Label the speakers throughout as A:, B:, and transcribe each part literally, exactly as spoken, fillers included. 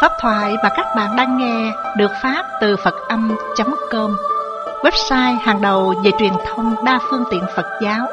A: Pháp thoại mà các bạn đang nghe được phát từ Phật Âm chấm com, website hàng đầu về truyền thông đa phương tiện Phật giáo.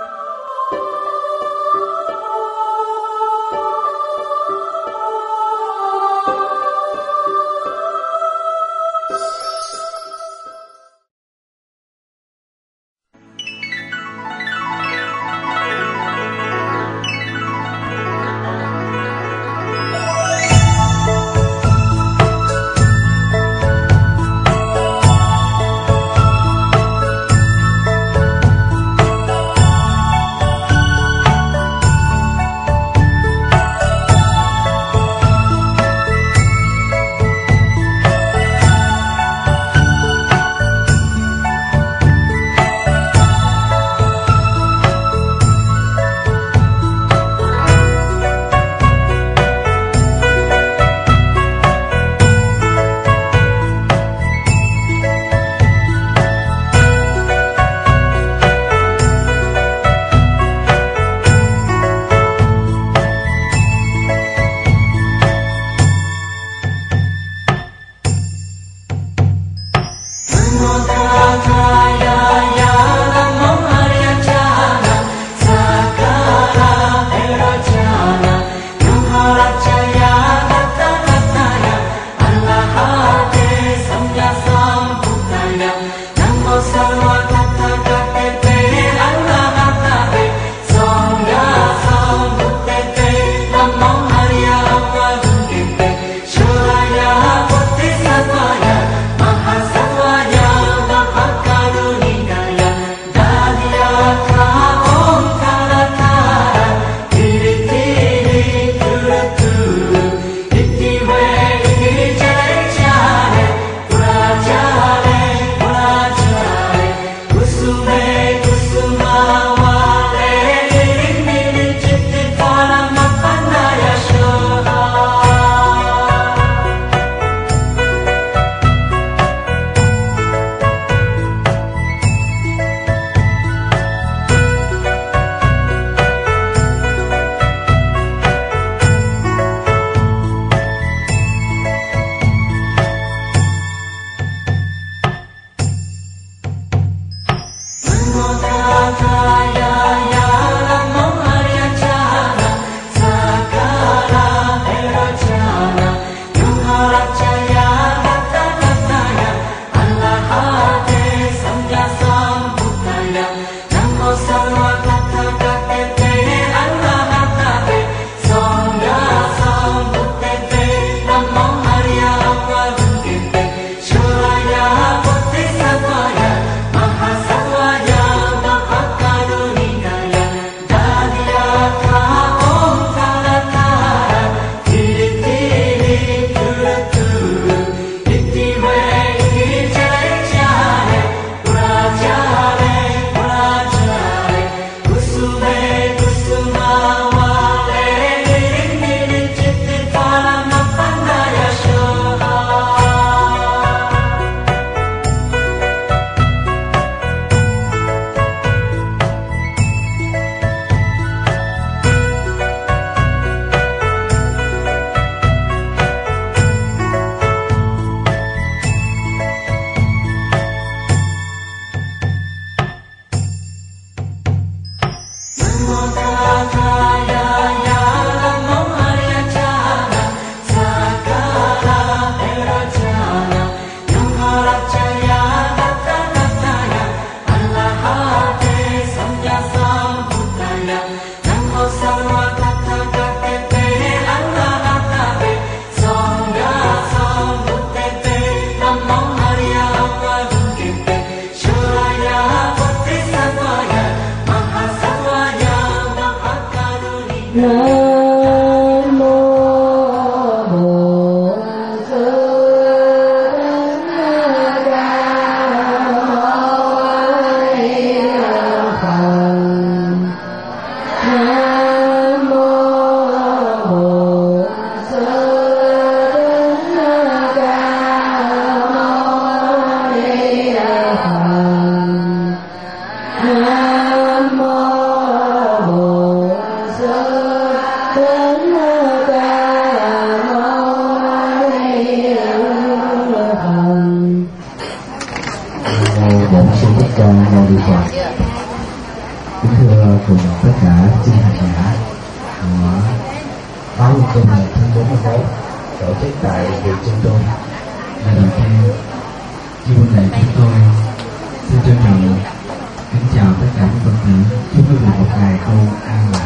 B: Ca Mâu Ni Phật. Kính thưa cùng tất cả chư hành giả của báo Luân Công lần thứ bốn mươi mốt tổ chức tại viện chúng tôi. Lần đầu tiên, chi huynh đệ chúng tôi xin trân trọng kính chào tất cả các Phật tử, chúc quý vị một ngày tu an lạc.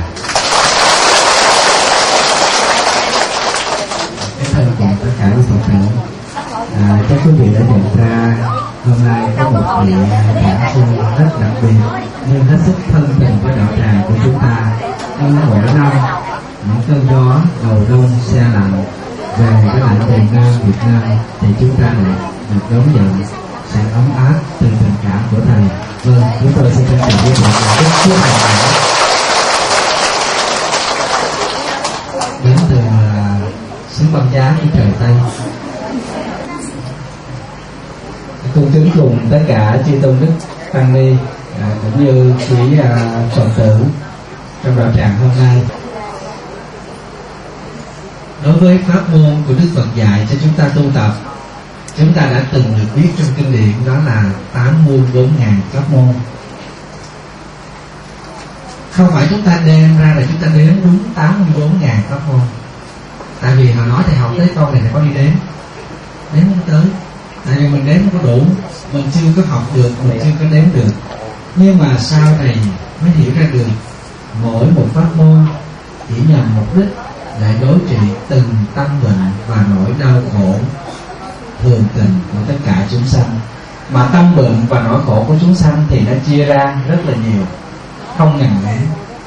B: Kính thưa cùng tất cả các Phật tử, à, chắc quý vị đã nhận ra hôm nay có một vị giảng sư rất đặc biệt nhưng hết sức thân tình với đạo tràng của chúng ta. Nhưng mỗi năm những cơn gió đầu đông se lạnh về cái lạnh miền Nam Việt Nam thì chúng ta lại được đón nhận sự ấm áp từ tình cảm của thầy. Vâng, chúng tôi xin trân trọng giới thiệu rất chiếc hành giả đến từ xứ Băng Giá của trời Tây. Cung kính cùng tất cả chư tôn đức tăng ni à, cũng như quý à, Phật tử trong đạo tràng hôm nay. Đối với pháp môn của Đức Phật dạy cho chúng ta tu tập, chúng ta đã từng được biết trong kinh điển đó là tám mươi bốn ngàn pháp môn. Không phải chúng ta đem ra là chúng ta đếm đúng tám mươi bốn ngàn pháp môn. Tại vì họ nói thầy học tới câu này thầy có đi đếm, đếm không tới. Tại vì mình đếm không có đủ, mình chưa có học được, mình chưa có đếm được. Nhưng mà sau này mới hiểu ra được mỗi một pháp môn chỉ nhằm mục đích để đối trị từng tâm bệnh và nỗi đau khổ thường tình của tất cả chúng sanh. Mà tâm bệnh và nỗi khổ của chúng sanh thì nó chia ra rất là nhiều, không ngần nghẽ,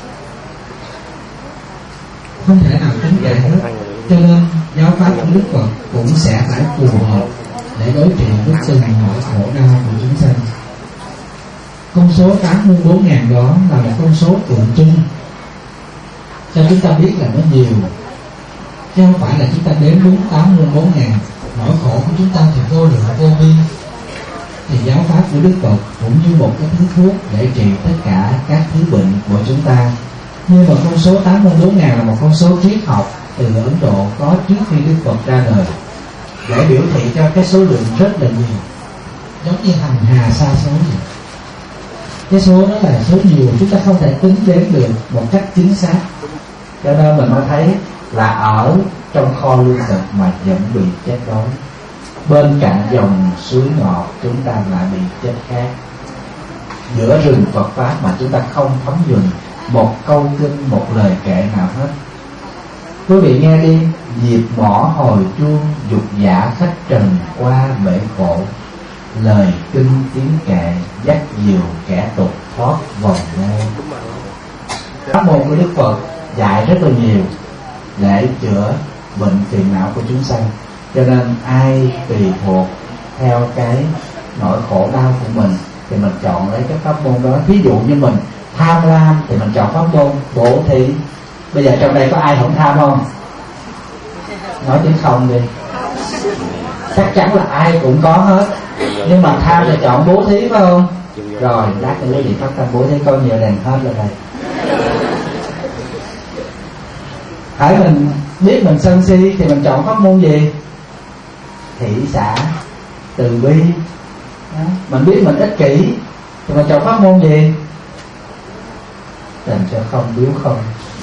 B: không thể nào tính kể hết. Cho nên giáo pháp của Đức Phật cũng sẽ phải phù hợp để đối trị với từng nỗi khổ đau của chúng sanh. Con số tám mươi bốn ngàn đó là một con số tượng trưng cho chúng ta biết là nó nhiều, chứ không phải là chúng ta đếm đúng tám mươi bốn ngàn. Nỗi khổ của chúng ta thì vô lượng vô biên. Thì giáo pháp của Đức Phật cũng như một cái thứ thuốc để trị tất cả các thứ bệnh của chúng ta. Nhưng mà con số tám mươi bốn ngàn là một con số triết học từ Ấn Độ có trước khi Đức Phật ra đời, để biểu thị cho cái số lượng rất là nhiều, giống như hằng hà sa số vậy. Cái số đó là số nhiều, chúng ta không thể tính đếm được một cách chính xác. Cho nên mình mới thấy là ở trong kho lương thực mà vẫn bị chết đói, bên cạnh dòng suối ngọt chúng ta lại bị chết khát, giữa rừng Phật pháp mà chúng ta không thấm nhuần một câu kinh, một lời kệ nào hết. Quý vị nghe đi: diệt mỏ hồi chuông, dục giả khách trần qua bể khổ, lời kinh tiếng kệ dắt dìu kẻ tục thoát vòng mê. Pháp môn của Đức Phật dạy rất là nhiều để chữa bệnh phiền não của chúng sanh. Cho nên ai tùy thuộc theo cái nỗi khổ đau của mình thì mình chọn lấy cái pháp môn đó. Ví dụ như mình tham lam thì mình chọn pháp môn bố thí. Bây giờ trong đây có ai không tham không? Nói tiếng không đi. Chắc chắn là ai cũng có hết. Nhưng mà tham thì chọn bố thí phải không? Rồi lát nữa lấy điện pháp tâm bố thí coi nhiều đèn hết rồi đây. Hãy mình biết mình sân si thì mình chọn pháp môn gì? Thị xã, từ bi. Đó. Mình biết mình ích kỷ thì mình chọn pháp môn gì? Dành cho không, biếu không,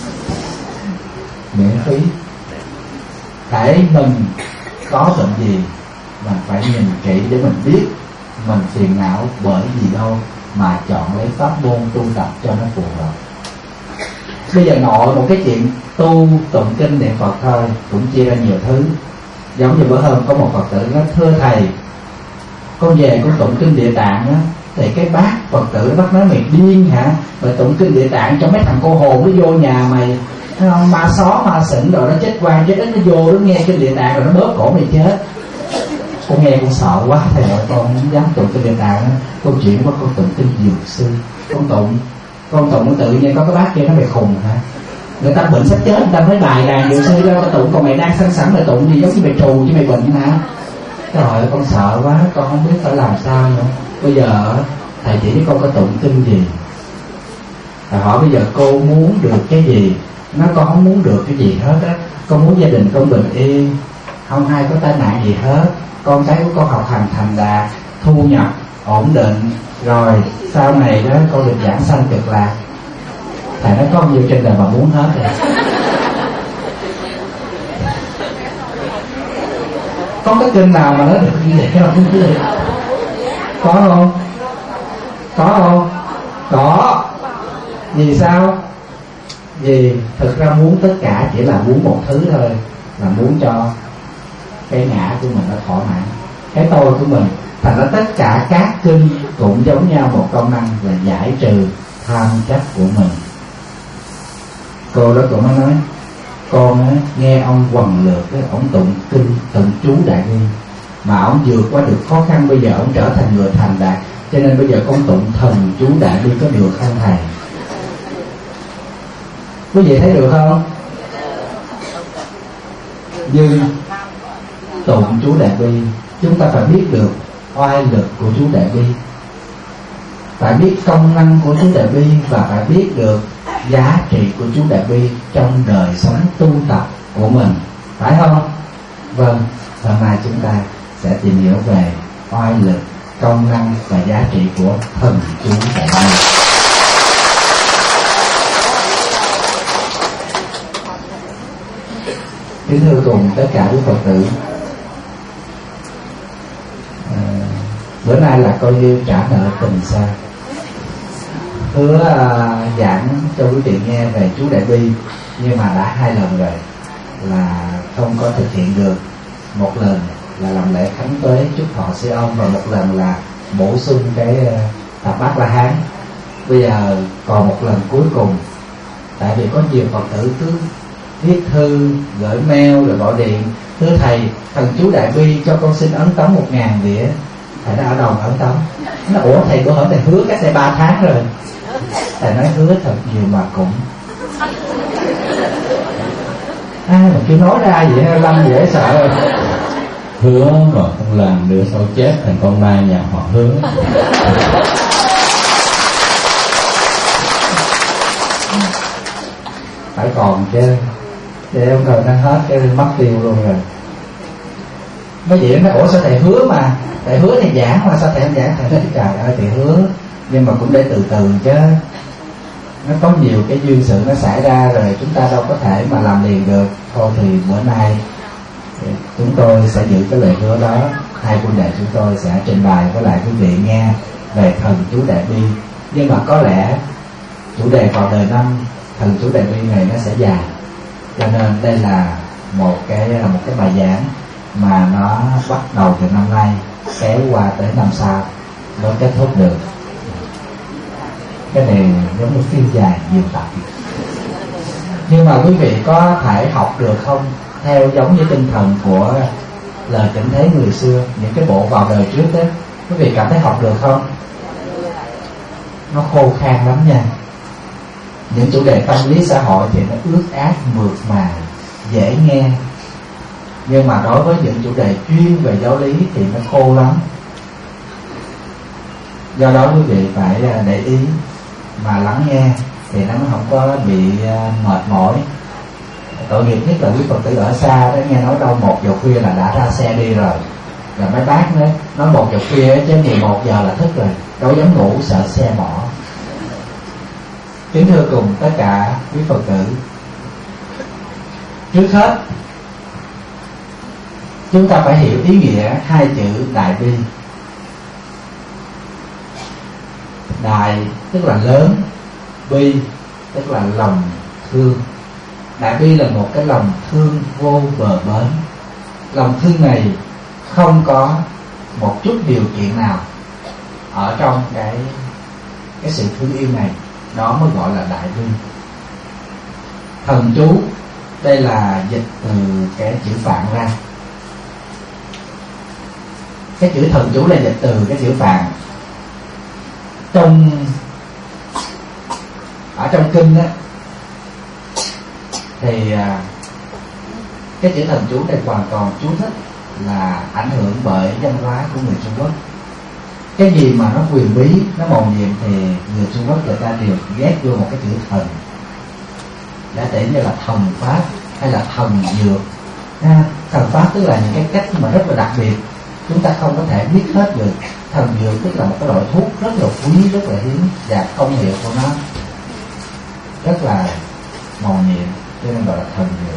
B: miễn phí. Hãy mình có bệnh gì mình phải nhìn kỹ để mình biết mình phiền não bởi gì đâu, mà chọn lấy pháp môn tu tập cho nó phù hợp. Bây giờ nội một cái chuyện tu tụng kinh niệm Phật thôi cũng chia ra nhiều thứ. Giống như bữa hôm có một Phật tử nói: thưa thầy, con về con tụng kinh Địa Tạng á, thì cái bác Phật tử nó bắt nói: mày điên hả? Mày tụng kinh Địa Tạng cho mấy thằng cô hồn nó vô nhà mày, ma xó ma xỉn rồi nó chết quan chết ít, nó vô nó nghe kinh Địa Tạng rồi nó bóp cổ mày chết. Con nghe con sợ quá, thầy ơi con không dám tụng kinh Địa Tạng. Câu chuyện của con tụng kinh Dược Sư, con tụng con tụng tự nhiên có cái bác kia nó mày khùng hả? Người ta bệnh sắp chết, người ta mới bài đàn Dược Sư ra tụng, còn mày đang sẵn sẵn mày tụng gì giống như mày trù chứ mày bệnh hả? Trời ơi con sợ quá, con không biết phải làm sao nữa. Bây giờ thầy chỉ với con có tụng kinh gì? Thầy hỏi bây giờ cô muốn được cái gì? Nó con không muốn được cái gì hết á. Con muốn gia đình con bình yên, không ai có tai nạn gì hết, con cái của con học hành thành đạt, thu nhập ổn định, Rồi sau này đó con được giảng sanh cực lạc. Thầy nói có nhiều trên đời mà muốn hết rồi. Có cái kinh nào mà nói được như vậy không? Có không? Có không? Có. Vì sao? Vì thực ra muốn tất cả chỉ là muốn một thứ thôi, là muốn cho cái ngã của mình nó thỏa mãn, cái tôi của mình. Thành ra tất cả các kinh cũng giống nhau một công năng là giải trừ tham chấp của mình. Cô đó cũng mới nói, con ấy, nghe ông Hoằng Lược cái ông tụng kinh tụng chú Đại Bi mà ông vượt qua được khó khăn, bây giờ ông trở thành người thành đạt, cho nên bây giờ con tụng thần chú Đại Bi có được không thầy? Quý vị thấy được không? Nhưng tụng chú Đại Bi chúng ta phải biết được oai lực của chú Đại Bi, phải biết công năng của chú Đại Bi, và phải biết được giá trị của chú Đại Bi trong đời sống tu tập của mình, phải không? Vâng, hôm nay chúng ta sẽ tìm hiểu về oai lực, công năng và giá trị của thần chú Đại Bi. Kính thưa cùng tất cả quý Phật tử, à, bữa nay là coi như trả nợ tình xa. Hứa uh, giảng cho quý vị nghe về chú Đại Bi, nhưng mà đã hai lần rồi là không có thực hiện được. Một lần là làm lễ khánh tuế chúc thọ sư ông, và một lần là bổ sung cái uh, Thập Bát La Hán. Bây giờ còn một lần cuối cùng, tại vì có nhiều Phật tử cứ viết thư, gửi mail rồi gọi điện: thưa thầy, thần chú Đại Bi cho con xin ấn tống một ngàn đĩa. Thầy đã ở đâu ấn tống? Nó ủa thầy bữa hổm thầy hứa cách đây ba tháng rồi. Thầy nói hứa thật nhiều mà cũng ai mà kêu nói ra vậy, Lâm dễ sợ.
C: Hứa mà không làm nữa sao chết thành con ma nhà họ Hứa.
B: Phải còn chứ, để ông thời nó hết cái mất tiêu luôn rồi. Mấy vị nói ủa sao thầy hứa mà, thầy hứa thì giảng mà sao thầy không giảng? Thầy nói trời ơi thầy hứa, nhưng mà cũng để từ từ chứ. Nó có nhiều cái duyên sự nó xảy ra rồi, chúng ta đâu có thể mà làm liền được. Thôi thì bữa nay chúng tôi sẽ giữ cái lời hứa đó. Hai huynh đệ chúng tôi sẽ trình bày với lại quý vị nghe về thần chú Đại Bi. Nhưng mà có lẽ chủ đề vào đời năm thần chú Đại Bi này nó sẽ dài, cho nên đây là một cái một cái bài giảng mà nó bắt đầu từ năm nay kéo qua tới năm sau mới kết thúc được. Cái này giống như phim dài nhiều tập. Nhưng mà quý vị có thể học được không theo giống như tinh thần của lời Tịnh Thế người xưa, những cái bộ vào đời trước đó, quý vị cảm thấy học được không? Nó khô khan lắm nha. Những chủ đề tâm lý xã hội thì nó ướt át mượt mà, dễ nghe. Nhưng mà đối với những chủ đề chuyên về giáo lý thì nó khô lắm. Do đó quý vị phải để ý mà lắng nghe thì nó không có bị mệt mỏi. Tội nghiệp nhất là quý Phật tử ở xa đó, nghe nói đâu một giờ khuya là đã ra xe đi rồi. Rồi mấy bác nói, nói một giờ khuya chứ mười một giờ là thức rồi, đâu dám ngủ sợ xe bỏ. Kính thưa cùng tất cả quý Phật tử, trước hết chúng ta phải hiểu ý nghĩa hai chữ Đại Bi. Đại tức là lớn, bi tức là lòng thương. Đại bi là một cái lòng thương vô bờ bến. Lòng thương này không có một chút điều kiện nào ở trong cái cái sự thương yêu này, đó mới gọi là đại bi. Thần chú đây là dịch từ cái chữ Phạn ra. Cái chữ thần chú là dịch từ cái chữ Phạn. Trong ở trong kinh đó thì cái chữ thần chú này hoàn toàn chú thích là ảnh hưởng bởi văn hóa của người Trung Quốc. Cái gì mà nó quyền bí, nó mầu nhiệm thì người Trung Quốc người ta đều ghét vô một cái chữ thần. Đã tỉ như là thần pháp hay là thần dược. Thần pháp tức là những cái cách mà rất là đặc biệt chúng ta không có thể biết hết được. Thần dược tức là một cái loại thuốc rất là quý, rất là hiếm, và công hiệu của nó rất là màu nhiệm, cho nên gọi là thần dược.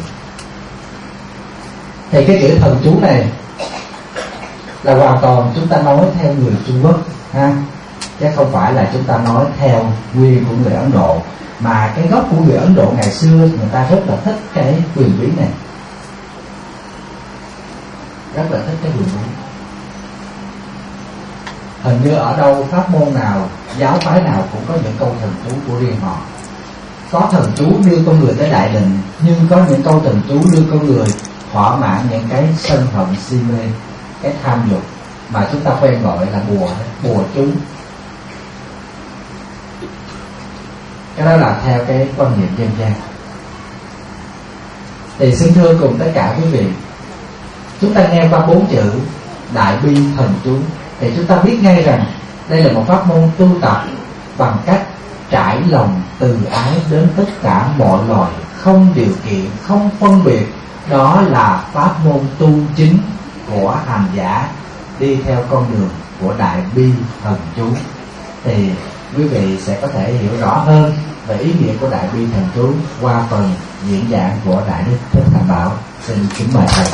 B: Thì cái chữ thần chú này là hoàn toàn chúng ta nói theo người Trung Quốc ha, chứ không phải là chúng ta nói theo nguyên của người Ấn Độ. Mà cái gốc của người Ấn Độ ngày xưa người ta rất là thích cái quyền bí này, rất là thích cái quyền bí. Hình như ở đâu, pháp môn nào, giáo phái nào cũng có những câu thần chú của riêng họ. Có thần chú đưa con người tới đại định, nhưng có những câu thần chú đưa con người thỏa mãn những cái sân hận si mê, cái tham dục mà chúng ta quen gọi là bùa, bùa chú. Cái đó là theo cái quan niệm dân gian. Thì xin thưa cùng tất cả quý vị, chúng ta nghe qua bốn chữ đại bi thần chú thì chúng ta biết ngay rằng đây là một pháp môn tu tập bằng cách trải lòng từ ái đến tất cả mọi loài, không điều kiện, không phân biệt. Đó là pháp môn tu chính của hành giả đi theo con đường của đại bi thần chú. Thì quý vị sẽ có thể hiểu rõ hơn về ý nghĩa của đại bi thần chú qua phần diễn giảng của Đại Đức Thích Thành Bảo. Xin kính mời thầy.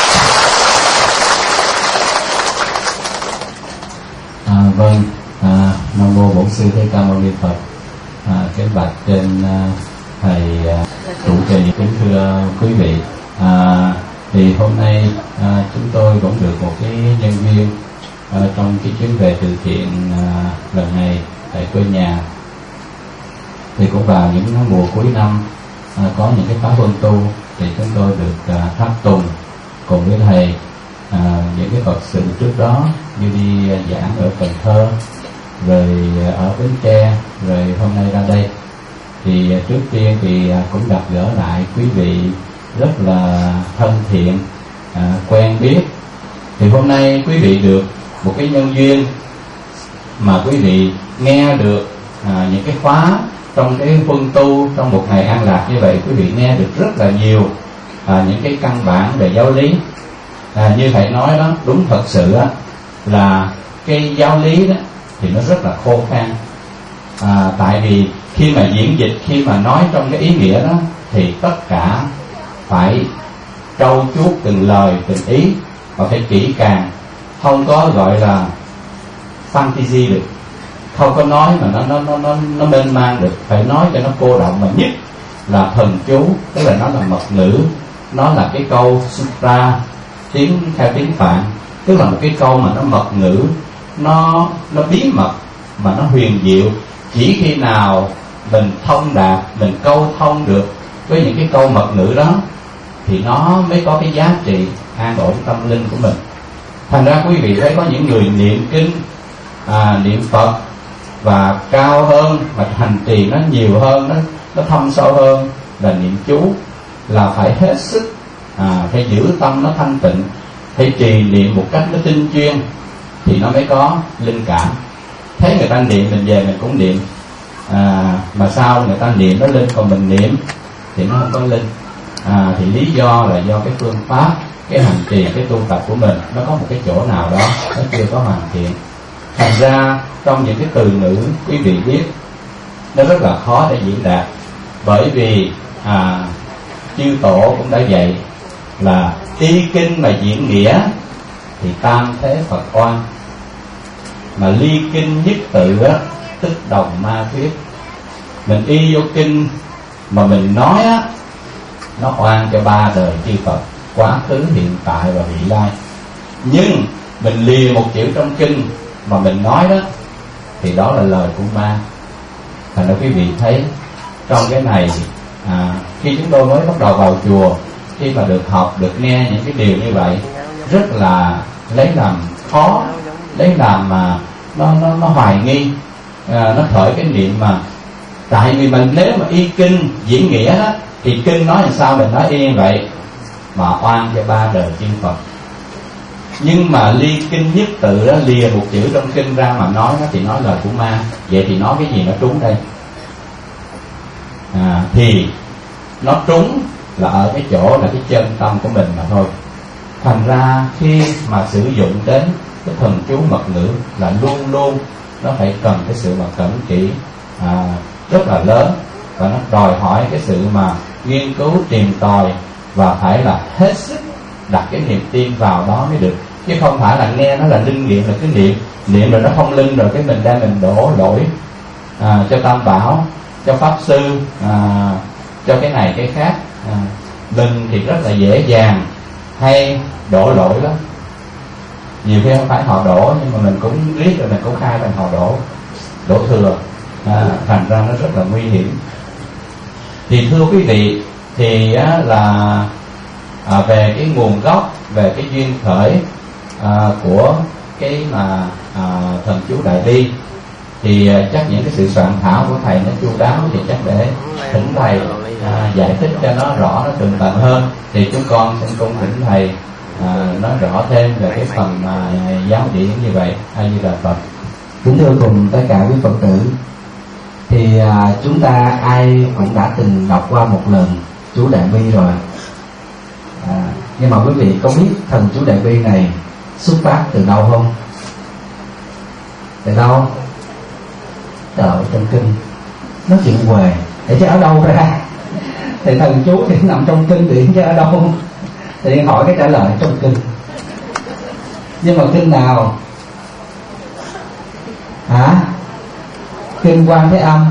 C: À, vâng, à, Nam mô Bổn Sư Thích Ca Mâu Ni Phật. À, kính bạch trên à, thầy à, trụ trì, kính thưa quý vị. À, thì hôm nay à, chúng tôi cũng được một cái nhân viên à, trong cái chuyến về từ thiện à, lần này tại quê nhà. Thì cũng vào những mùa cuối năm à, có những cái pháp huân tu thì chúng tôi được à, tháp tùng cùng với thầy à, những cái Phật sự trước đó, như đi giảng ở Cần Thơ, rồi ở Bến Tre, rồi hôm nay ra đây. Thì trước tiên thì cũng gặp gỡ lại quý vị rất là thân thiện, à, quen biết. Thì hôm nay quý vị được một cái nhân duyên mà quý vị nghe được à, những cái khóa trong cái huân tu trong một ngày an lạc như vậy. Quý vị nghe được rất là nhiều à, những cái căn bản về giáo lý. À, như thầy nói đó, đúng thật sự á, là cái giáo lý đó thì nó rất là khô khan. À, tại vì khi mà diễn dịch, khi mà nói trong cái ý nghĩa đó thì tất cả phải trau chuốt từng lời từng ý, và phải kỹ càng, không có gọi là fantasy được, không có nói mà nó nó nó nó nó mênh mang được, phải nói cho nó cô động. Mà nhất là thần chú, tức là nó là mật ngữ, nó là cái câu sutra, tiếng theo tiếng Phạn, tức là một cái câu mà nó mật ngữ, nó nó bí mật mà nó huyền diệu. Chỉ khi nào mình thông đạt, mình câu thông được với những cái câu mật ngữ đó thì nó mới có cái giá trị an ổn tâm linh của mình. Thành ra quý vị thấy có những người niệm kinh, à, niệm Phật và cao hơn, mà hành trì nó nhiều hơn, nó nó thâm sâu hơn là niệm chú, là phải hết sức à, phải giữ tâm nó thanh tịnh, phải trì niệm một cách nó tinh chuyên thì nó mới có linh cảm. Thấy người ta niệm mình về mình cũng niệm, à, mà sao người ta niệm nó linh còn mình niệm thì nó không có linh. À, thì lý do là do cái phương pháp, cái hành trì, cái tu tập của mình nó có một cái chỗ nào đó nó chưa có hoàn thiện. Thành ra trong những cái từ ngữ quý vị biết nó rất là khó để diễn đạt, bởi vì à, chư tổ cũng đã dạy là y kinh mà diễn nghĩa thì tam thế Phật oan, mà ly kinh nhất tự á, tức đồng ma thuyết. Mình y vô kinh mà mình nói á, nó oan cho ba đời chư Phật, quá khứ, hiện tại và vị lai. Nhưng mình lìa một chữ trong kinh mà mình nói đó thì đó là lời của ma. Thành ra quý vị thấy trong cái này à, khi chúng tôi mới bắt đầu vào chùa, khi mà được học, được nghe những cái điều như vậy, rất là lấy làm khó, lấy làm mà nó nó nó hoài nghi, à, nó khởi cái niệm mà tại vì mình nếu mà y kinh diễn nghĩa đó thì kinh nói làm sao mình nói y như vậy, mà oan cho ba đời chư Phật. Nhưng mà ly kinh nhất tự đó, lìa một chữ trong kinh ra mà nói nó thì nói lời của ma. Vậy thì nói cái gì nó trúng đây? À, thì nó trúng là ở cái chỗ là cái chân tâm của mình mà thôi. Thành ra khi mà sử dụng đến cái thần chú mật ngữ là luôn luôn nó phải cần cái sự mà cẩn kỹ à, rất là lớn, và nó đòi hỏi cái sự mà nghiên cứu tìm tòi, và phải là hết sức đặt cái niềm tin vào đó mới được, chứ không phải là nghe nó là linh nghiệm, là cứ niệm niệm rồi nó không linh, rồi cái mình đang mình đổ lỗi à, cho Tam Bảo, cho Pháp Sư, à, cho cái này cái khác. à, Mình thì rất là dễ dàng hay đổ lỗi lắm. Nhiều khi không phải họ đổ, nhưng mà mình cũng biết rồi mình cũng khai thành họ đổ đổ thừa, à, thành ra nó rất là nguy hiểm. Thì thưa quý vị, thì á, là à, về cái nguồn gốc, về cái duyên khởi à, của cái mà à, thần chú Đại Bi, thì à, chắc những cái sự soạn thảo của thầy nó chu đáo, thì chắc để thỉnh thầy à, giải thích cho nó rõ, nó tường tận hơn. Thì chúng con xin cung thỉnh thầy à, nói rõ thêm về cái phần mà giáo điển như vậy. A Di Đà Phật.
B: Kính thưa cùng tất cả quý Phật tử, thì à, chúng ta ai cũng đã từng đọc qua một lần chú Đại Bi rồi, à, nhưng mà quý vị có biết thần chú Đại Bi này xuất phát từ đâu không? Từ đâu? Từ ở trong kinh. Nó chuyện huề, để chứ ở đâu ra? Thì thần chú thì nằm trong kinh điển chứ ở đâu? Thì hỏi cái trả lời trong kinh. Nhưng mà kinh nào? Hả? Kinh Quan Thế Âm.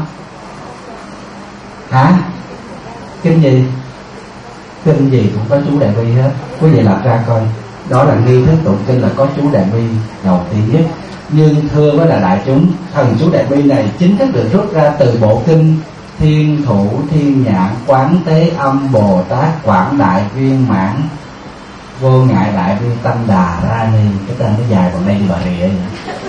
B: Hả? Kinh gì? Kinh gì cũng có chú Đại Bi hết. Quý vị lật ra coi. Đó là nghi thức tụng kinh là có chú Đại Bi đầu tiên nhất. Nhưng thưa với là đại chúng, thần chú Đại Bi này chính thức được rút ra từ bộ kinh Thiên Thủ Thiên Nhãn Quán Thế Âm Bồ Tát Quảng Đại Viên Mãn Vô Ngại Đại Bi Tâm Đà Ra Ni. Cái tên nó dài còn đây đi bà rịa vậy.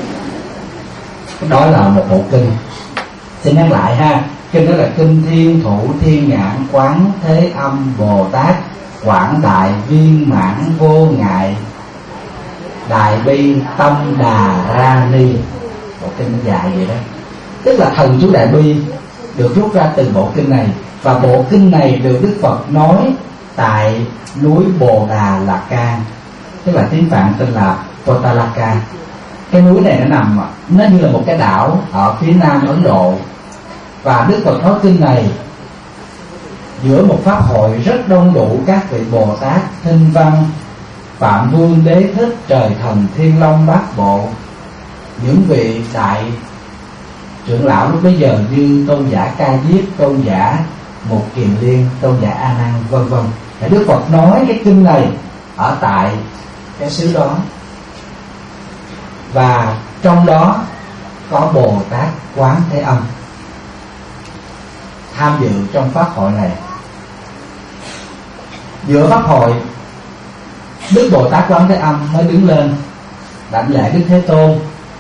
B: Đó là một bộ kinh. Xin nhắc lại ha, kinh đó là kinh Thiên Thủ Thiên Nhãn Quán Thế Âm Bồ Tát Quảng Đại Viên Mãn Vô Ngại Đại Bi Tâm Đà Ra Ni. Bộ kinh nó dài vậy đó. Tức là thần chú Đại Bi được rút ra từ bộ kinh này, và bộ kinh này được Đức Phật nói tại núi Bồ Đà Lạt Ca, tức là tiếng Phạn tên là Potalaka. Cái núi này nó nằm, nó như là một cái đảo ở phía nam Ấn Độ, và Đức Phật nói kinh này giữa một pháp hội rất đông đủ các vị Bồ Tát, Thinh Văn, Phạm Vương, Đế Thích, Trời Thần, Thiên Long, Bát Bộ, những vị đại trưởng lão lúc bấy giờ như tôn giả Ca Diếp, tôn giả Mục Kiền Liên, tôn giả A Nan, vân vân. Để Đức Phật nói cái kinh này ở tại cái xứ đó, và trong đó có Bồ Tát Quán Thế Âm tham dự trong pháp hội này. Giữa pháp hội, Đức Bồ Tát Quán Thế Âm mới đứng lên đảnh lễ Đức Thế Tôn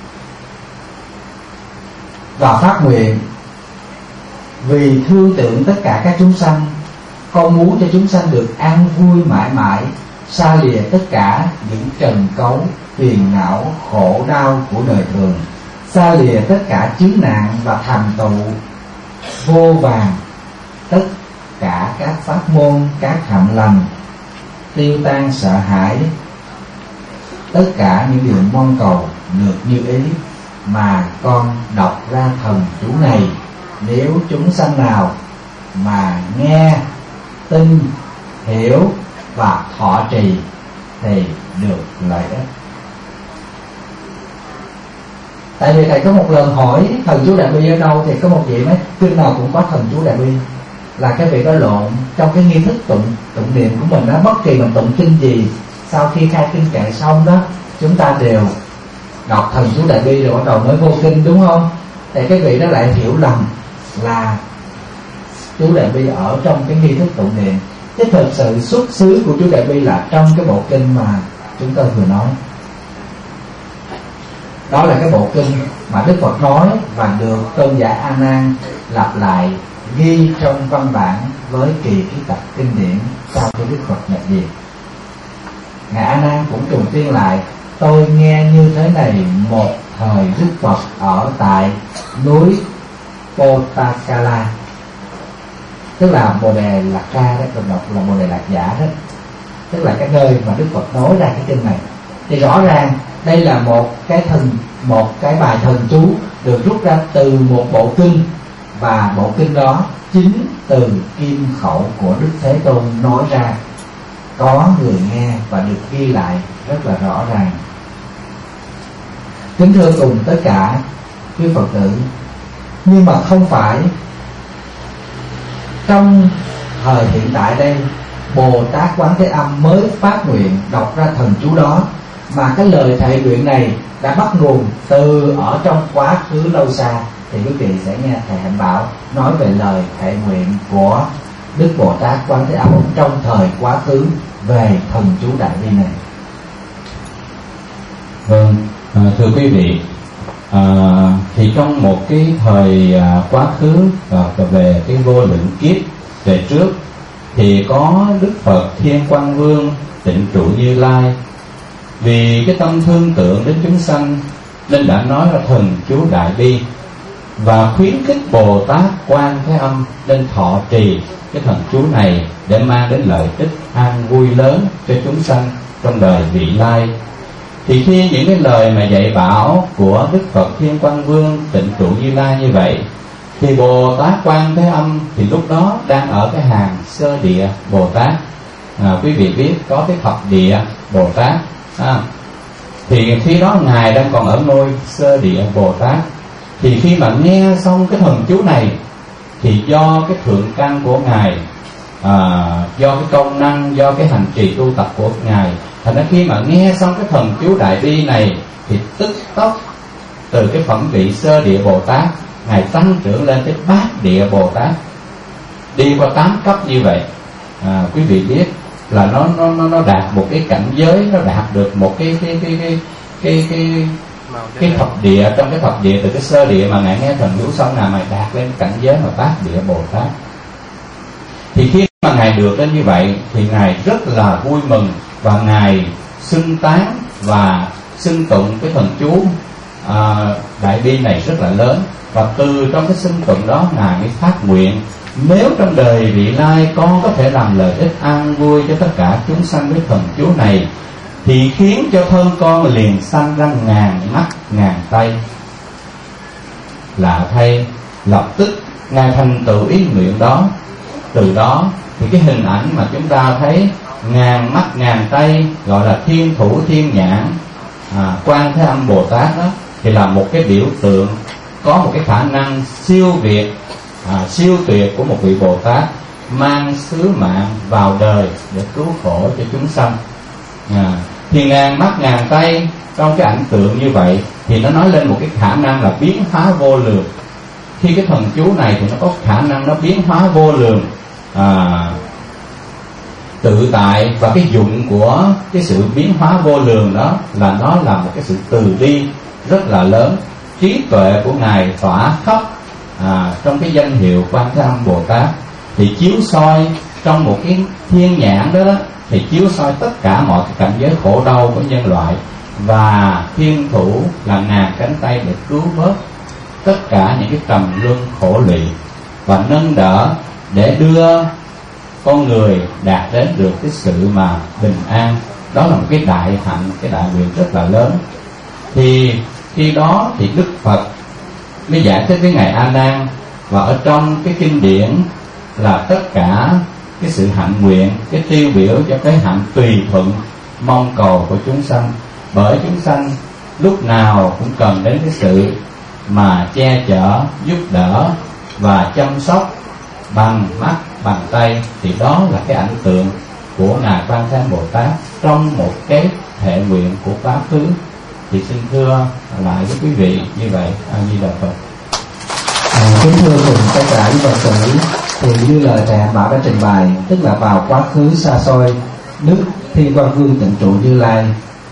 B: và phát nguyện: vì thương tưởng tất cả các chúng sanh, con muốn cho chúng sanh được an vui mãi mãi, xa lìa tất cả những trần cấu, phiền não, khổ đau của đời thường, xa lìa tất cả chướng nạn và thành tựu vô vàn, tất cả các pháp môn, các hạnh lành, tiêu tan sợ hãi, tất cả những điều mong cầu được như ý mà con đọc ra thần chú này. Nếu chúng sanh nào mà nghe, tin, hiểu và thọ trì thì được lợi ích. Tại vì thầy có một lần hỏi thần chú Đại Bi ở đâu, thì có một vị nói kinh nào cũng có thần chú Đại Bi, là cái vị đó lộn. Trong cái nghi thức tụng tụng niệm của mình đó, bất kỳ mình tụng kinh gì, sau khi khai kinh kệ xong đó, chúng ta đều đọc thần chú Đại Bi rồi bắt đầu mới vô kinh, đúng không? Thì cái vị đó lại hiểu lầm là chú Đại Bi ở trong cái nghi thức tụng niệm, chứ thực sự xuất xứ của chú Đại Bi là trong cái bộ kinh mà chúng tôi vừa nói. Đó là cái bộ kinh mà Đức Phật nói và được tôn giả A Nan lặp lại ghi trong văn bản với kỳ ký tập kinh điển sau khi Đức Phật nhập diệt. Ngài A Nan cũng trùng tuyên lại: tôi nghe như thế này một thời Đức Phật ở tại núi Potakala, tức là Bồ Đề Lạc Ca đó, còn đọc là Bồ Đề Lạc Giả đó. tức là cái nơi mà Đức Phật nói ra cái kinh này. Thì rõ ràng đây là một cái thần một cái bài thần chú được rút ra từ một bộ kinh, và bộ kinh đó chính từ kim khẩu của Đức Thế Tôn nói ra, có người nghe và được ghi lại rất là rõ ràng. Kính thưa cùng tất cả quý Phật tử, nhưng mà không phải trong thời hiện tại đây Bồ Tát Quán Thế Âm mới phát nguyện đọc ra thần chú đó, mà cái lời thệ nguyện này đã bắt nguồn từ ở trong quá khứ lâu xa. Thì quý vị sẽ nghe thầy Hạnh Bảo nói về lời thệ nguyện của Đức Bồ Tát Quán Thế Âm trong thời quá khứ về thần chú đại bi này.
C: Vâng, à, thưa quý vị, à, thì trong một cái thời à, quá khứ và về cái vô lượng kiếp về trước, thì có Đức Phật Thiên Quang Vương Tịnh Trụ Như Lai vì cái tâm thương tượng đến chúng sanh nên đã nói ra thần chú đại bi, và khuyến khích Bồ Tát Quan Thế Âm nên thọ trì cái thần chú này để mang đến lợi ích an vui lớn cho chúng sanh trong đời vị lai. Thì khi những cái lời mà dạy bảo của Đức Phật Thiên Quang Vương Tịnh Trụ Như Lai như vậy, thì Bồ Tát Quan Thế Âm thì lúc đó đang ở cái hàng sơ địa Bồ Tát. À, quý vị biết có cái thập địa Bồ Tát, à, thì khi đó ngài đang còn ở ngôi sơ địa Bồ Tát. Thì khi mà nghe xong cái thần chú này, thì do cái thượng căn của ngài, à, do cái công năng, do cái hành trì tu tập của ngài, thành ra khi mà nghe xong cái thần chú đại bi này, thì tức tốc từ cái phẩm vị sơ địa Bồ Tát, ngài tăng trưởng lên tới bát địa Bồ Tát, đi qua tám cấp như vậy. À, quý vị biết là nó nó nó nó đạt một cái cảnh giới, nó đạt được một cái cái cái cái cái cái cái thập địa. Trong cái thập địa, từ cái sơ địa mà ngài nghe thần chú xong, ngài mày đạt lên cảnh giới mà bát địa Bồ Tát. Thì khi mà ngài được đến như vậy, thì ngài rất là vui mừng, và ngài xưng tán và xưng tụng cái thần chú à, đại bi này rất là lớn. Và từ trong cái xưng tụng đó, ngài mới phát nguyện nếu trong đời vị lai con có thể làm lợi ích an vui cho tất cả chúng sanh với thần chú này, thì khiến cho thân con liền sanh ra ngàn mắt ngàn tay. Lạ thay, lập tức ngài thành tựu ý nguyện đó. Từ đó thì cái hình ảnh mà chúng ta thấy ngàn mắt ngàn tay, gọi là thiên thủ thiên nhãn à, Quan Thế Âm Bồ Tát đó, thì là một cái biểu tượng có một cái khả năng siêu việt, à, siêu tuyệt của một vị Bồ Tát mang sứ mạng vào đời để cứu khổ cho chúng sanh. à, Thì ngàn mắt ngàn tay trong cái ảnh tượng như vậy, thì nó nói lên một cái khả năng là biến hóa vô lượng. Khi cái thần chú này thì nó có khả năng nó biến hóa vô lượng, à, tự tại. Và cái dụng của cái sự biến hóa vô lượng đó là nó là một cái sự từ bi rất là lớn. Trí tuệ của ngài tỏa khắp à, trong cái danh hiệu Quan Thế Âm Bồ Tát, thì chiếu soi trong một cái thiên nhãn đó, đó thì chiếu soi tất cả mọi cái cảnh giới khổ đau của nhân loại, và thiên thủ là ngàn cánh tay để cứu vớt tất cả những cái trầm luân khổ lụy, và nâng đỡ để đưa con người đạt đến được cái sự mà bình an. Đó là một cái đại hạnh, cái đại nguyện rất là lớn. Thì khi đó thì Đức Phật mới giải thích với ngài A Nan, và ở trong cái kinh điển là tất cả cái sự hạnh nguyện, cái tiêu biểu cho cái hạnh tùy thuận mong cầu của chúng sanh. Bởi chúng sanh lúc nào cũng cần đến cái sự mà che chở, giúp đỡ và chăm sóc bằng mắt, bằng tay. Thì đó là cái ảnh tượng của ngài Quan Thế Âm Bồ Tát trong một cái hệ nguyện của quá khứ. Thì xin thưa lại với quý vị như vậy. A Di Đà Phật.
B: À, kính thưa cùng tất cả những Phật tử, thì như lời thầy Hạnh Bảo đã trình bày, tức là vào quá khứ xa xôi, Đức Thiên Quang Vương Tịnh Trụ Như Lai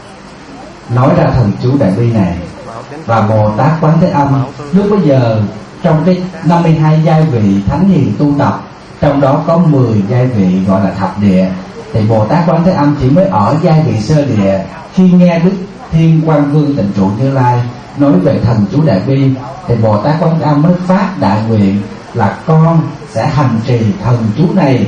B: nói ra thần chú đại bi này, và Bồ Tát Quán Thế Âm lúc bấy giờ trong cái năm mươi hai giai vị thánh hiền tu tập, trong đó có mười giai vị gọi là thập địa, thì Bồ Tát Quán Thế Âm chỉ mới ở giai vị sơ địa. Khi nghe Đức Thiên Quang Vương Tịnh Trụ Như Lai nói về thần chú đại bi, thì Bồ Tát Quán Thế Âm mới phát đại nguyện là con sẽ hành trì thần chú này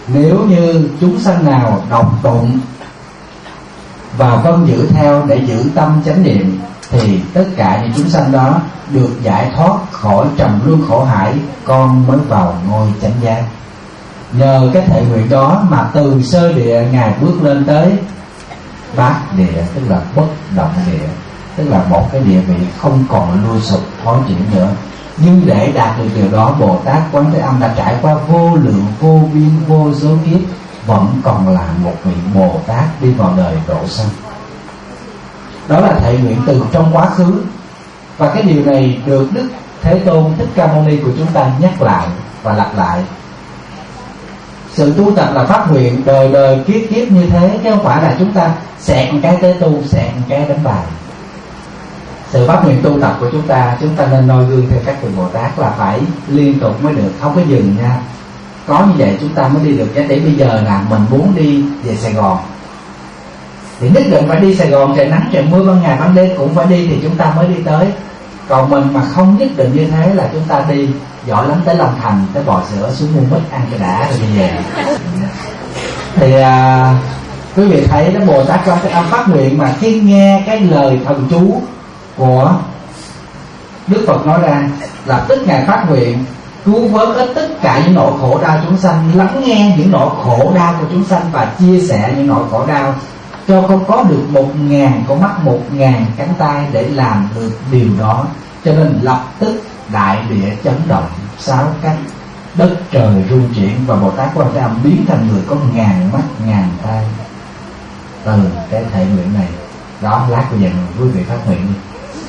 B: Nếu như chúng sanh nào đọc tụng và vâng giữ theo để giữ tâm chánh niệm, thì tất cả những chúng sanh đó được giải thoát khỏi trầm luân khổ hải, con mới vào ngôi chánh giác. Nhờ cái thể nguyện đó mà từ sơ địa Ngài bước lên tới bát địa, tức là bất động địa, tức là một cái địa vị không còn lui sụp thoái chuyển nữa. Nhưng để đạt được điều đó, Bồ Tát Quán Thế Âm đã trải qua vô lượng vô biên vô số kiếp, vẫn còn là một vị Bồ Tát đi vào đời độ sanh. Đó là thể nguyện từ trong quá khứ. Và cái điều này được Đức Thế Tôn Thích Ca Mâu Ni của chúng ta nhắc lại và lặp lại. Sự tu tập là phát nguyện đời đời kiếp kiếp như thế, chứ không phải là chúng ta xẹt một cái tới tu, xẹt một cái đánh bài. Sự phát nguyện tu tập của chúng ta, chúng ta nên noi gương theo các vị Bồ Tát là phải liên tục mới được, không có dừng nha. Có như vậy chúng ta mới đi được. Cho đến bây giờ là mình muốn đi về Sài Gòn thì nhất định phải đi Sài Gòn, trời nắng trời mưa ban ngày ban đêm cũng phải đi thì chúng ta mới đi tới. Còn mình mà không nhất định như thế là chúng ta đi giỏi lắm tới Long Thành, tới Bò Sữa xuống mua mít ăn cho đã rồi đi về. Thì à, quý vị thấy đó, Bồ Tát Quan Thế Âm phát nguyện mà khi nghe cái lời thần chú của Đức Phật nói ra, lập tức Ngài phát nguyện cứu vớt hết tất cả những nỗi khổ đau chúng sanh, lắng nghe những nỗi khổ đau của chúng sanh và chia sẻ những nỗi khổ đau, cho con có được một ngàn con mắt, một ngàn cánh tay để làm được điều đó. Cho nên lập tức đại địa chấn động sáu cách, đất trời rung chuyển, và Bồ Tát Quan Thế Âm biến thành người có ngàn mắt ngàn tay từ cái thể nguyện này. Đó, lát bây giờ quý vị phát nguyện đi.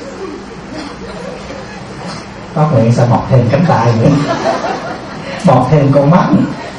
B: Phát nguyện sao mọc thêm cánh tay nữa, mọc thêm con mắt.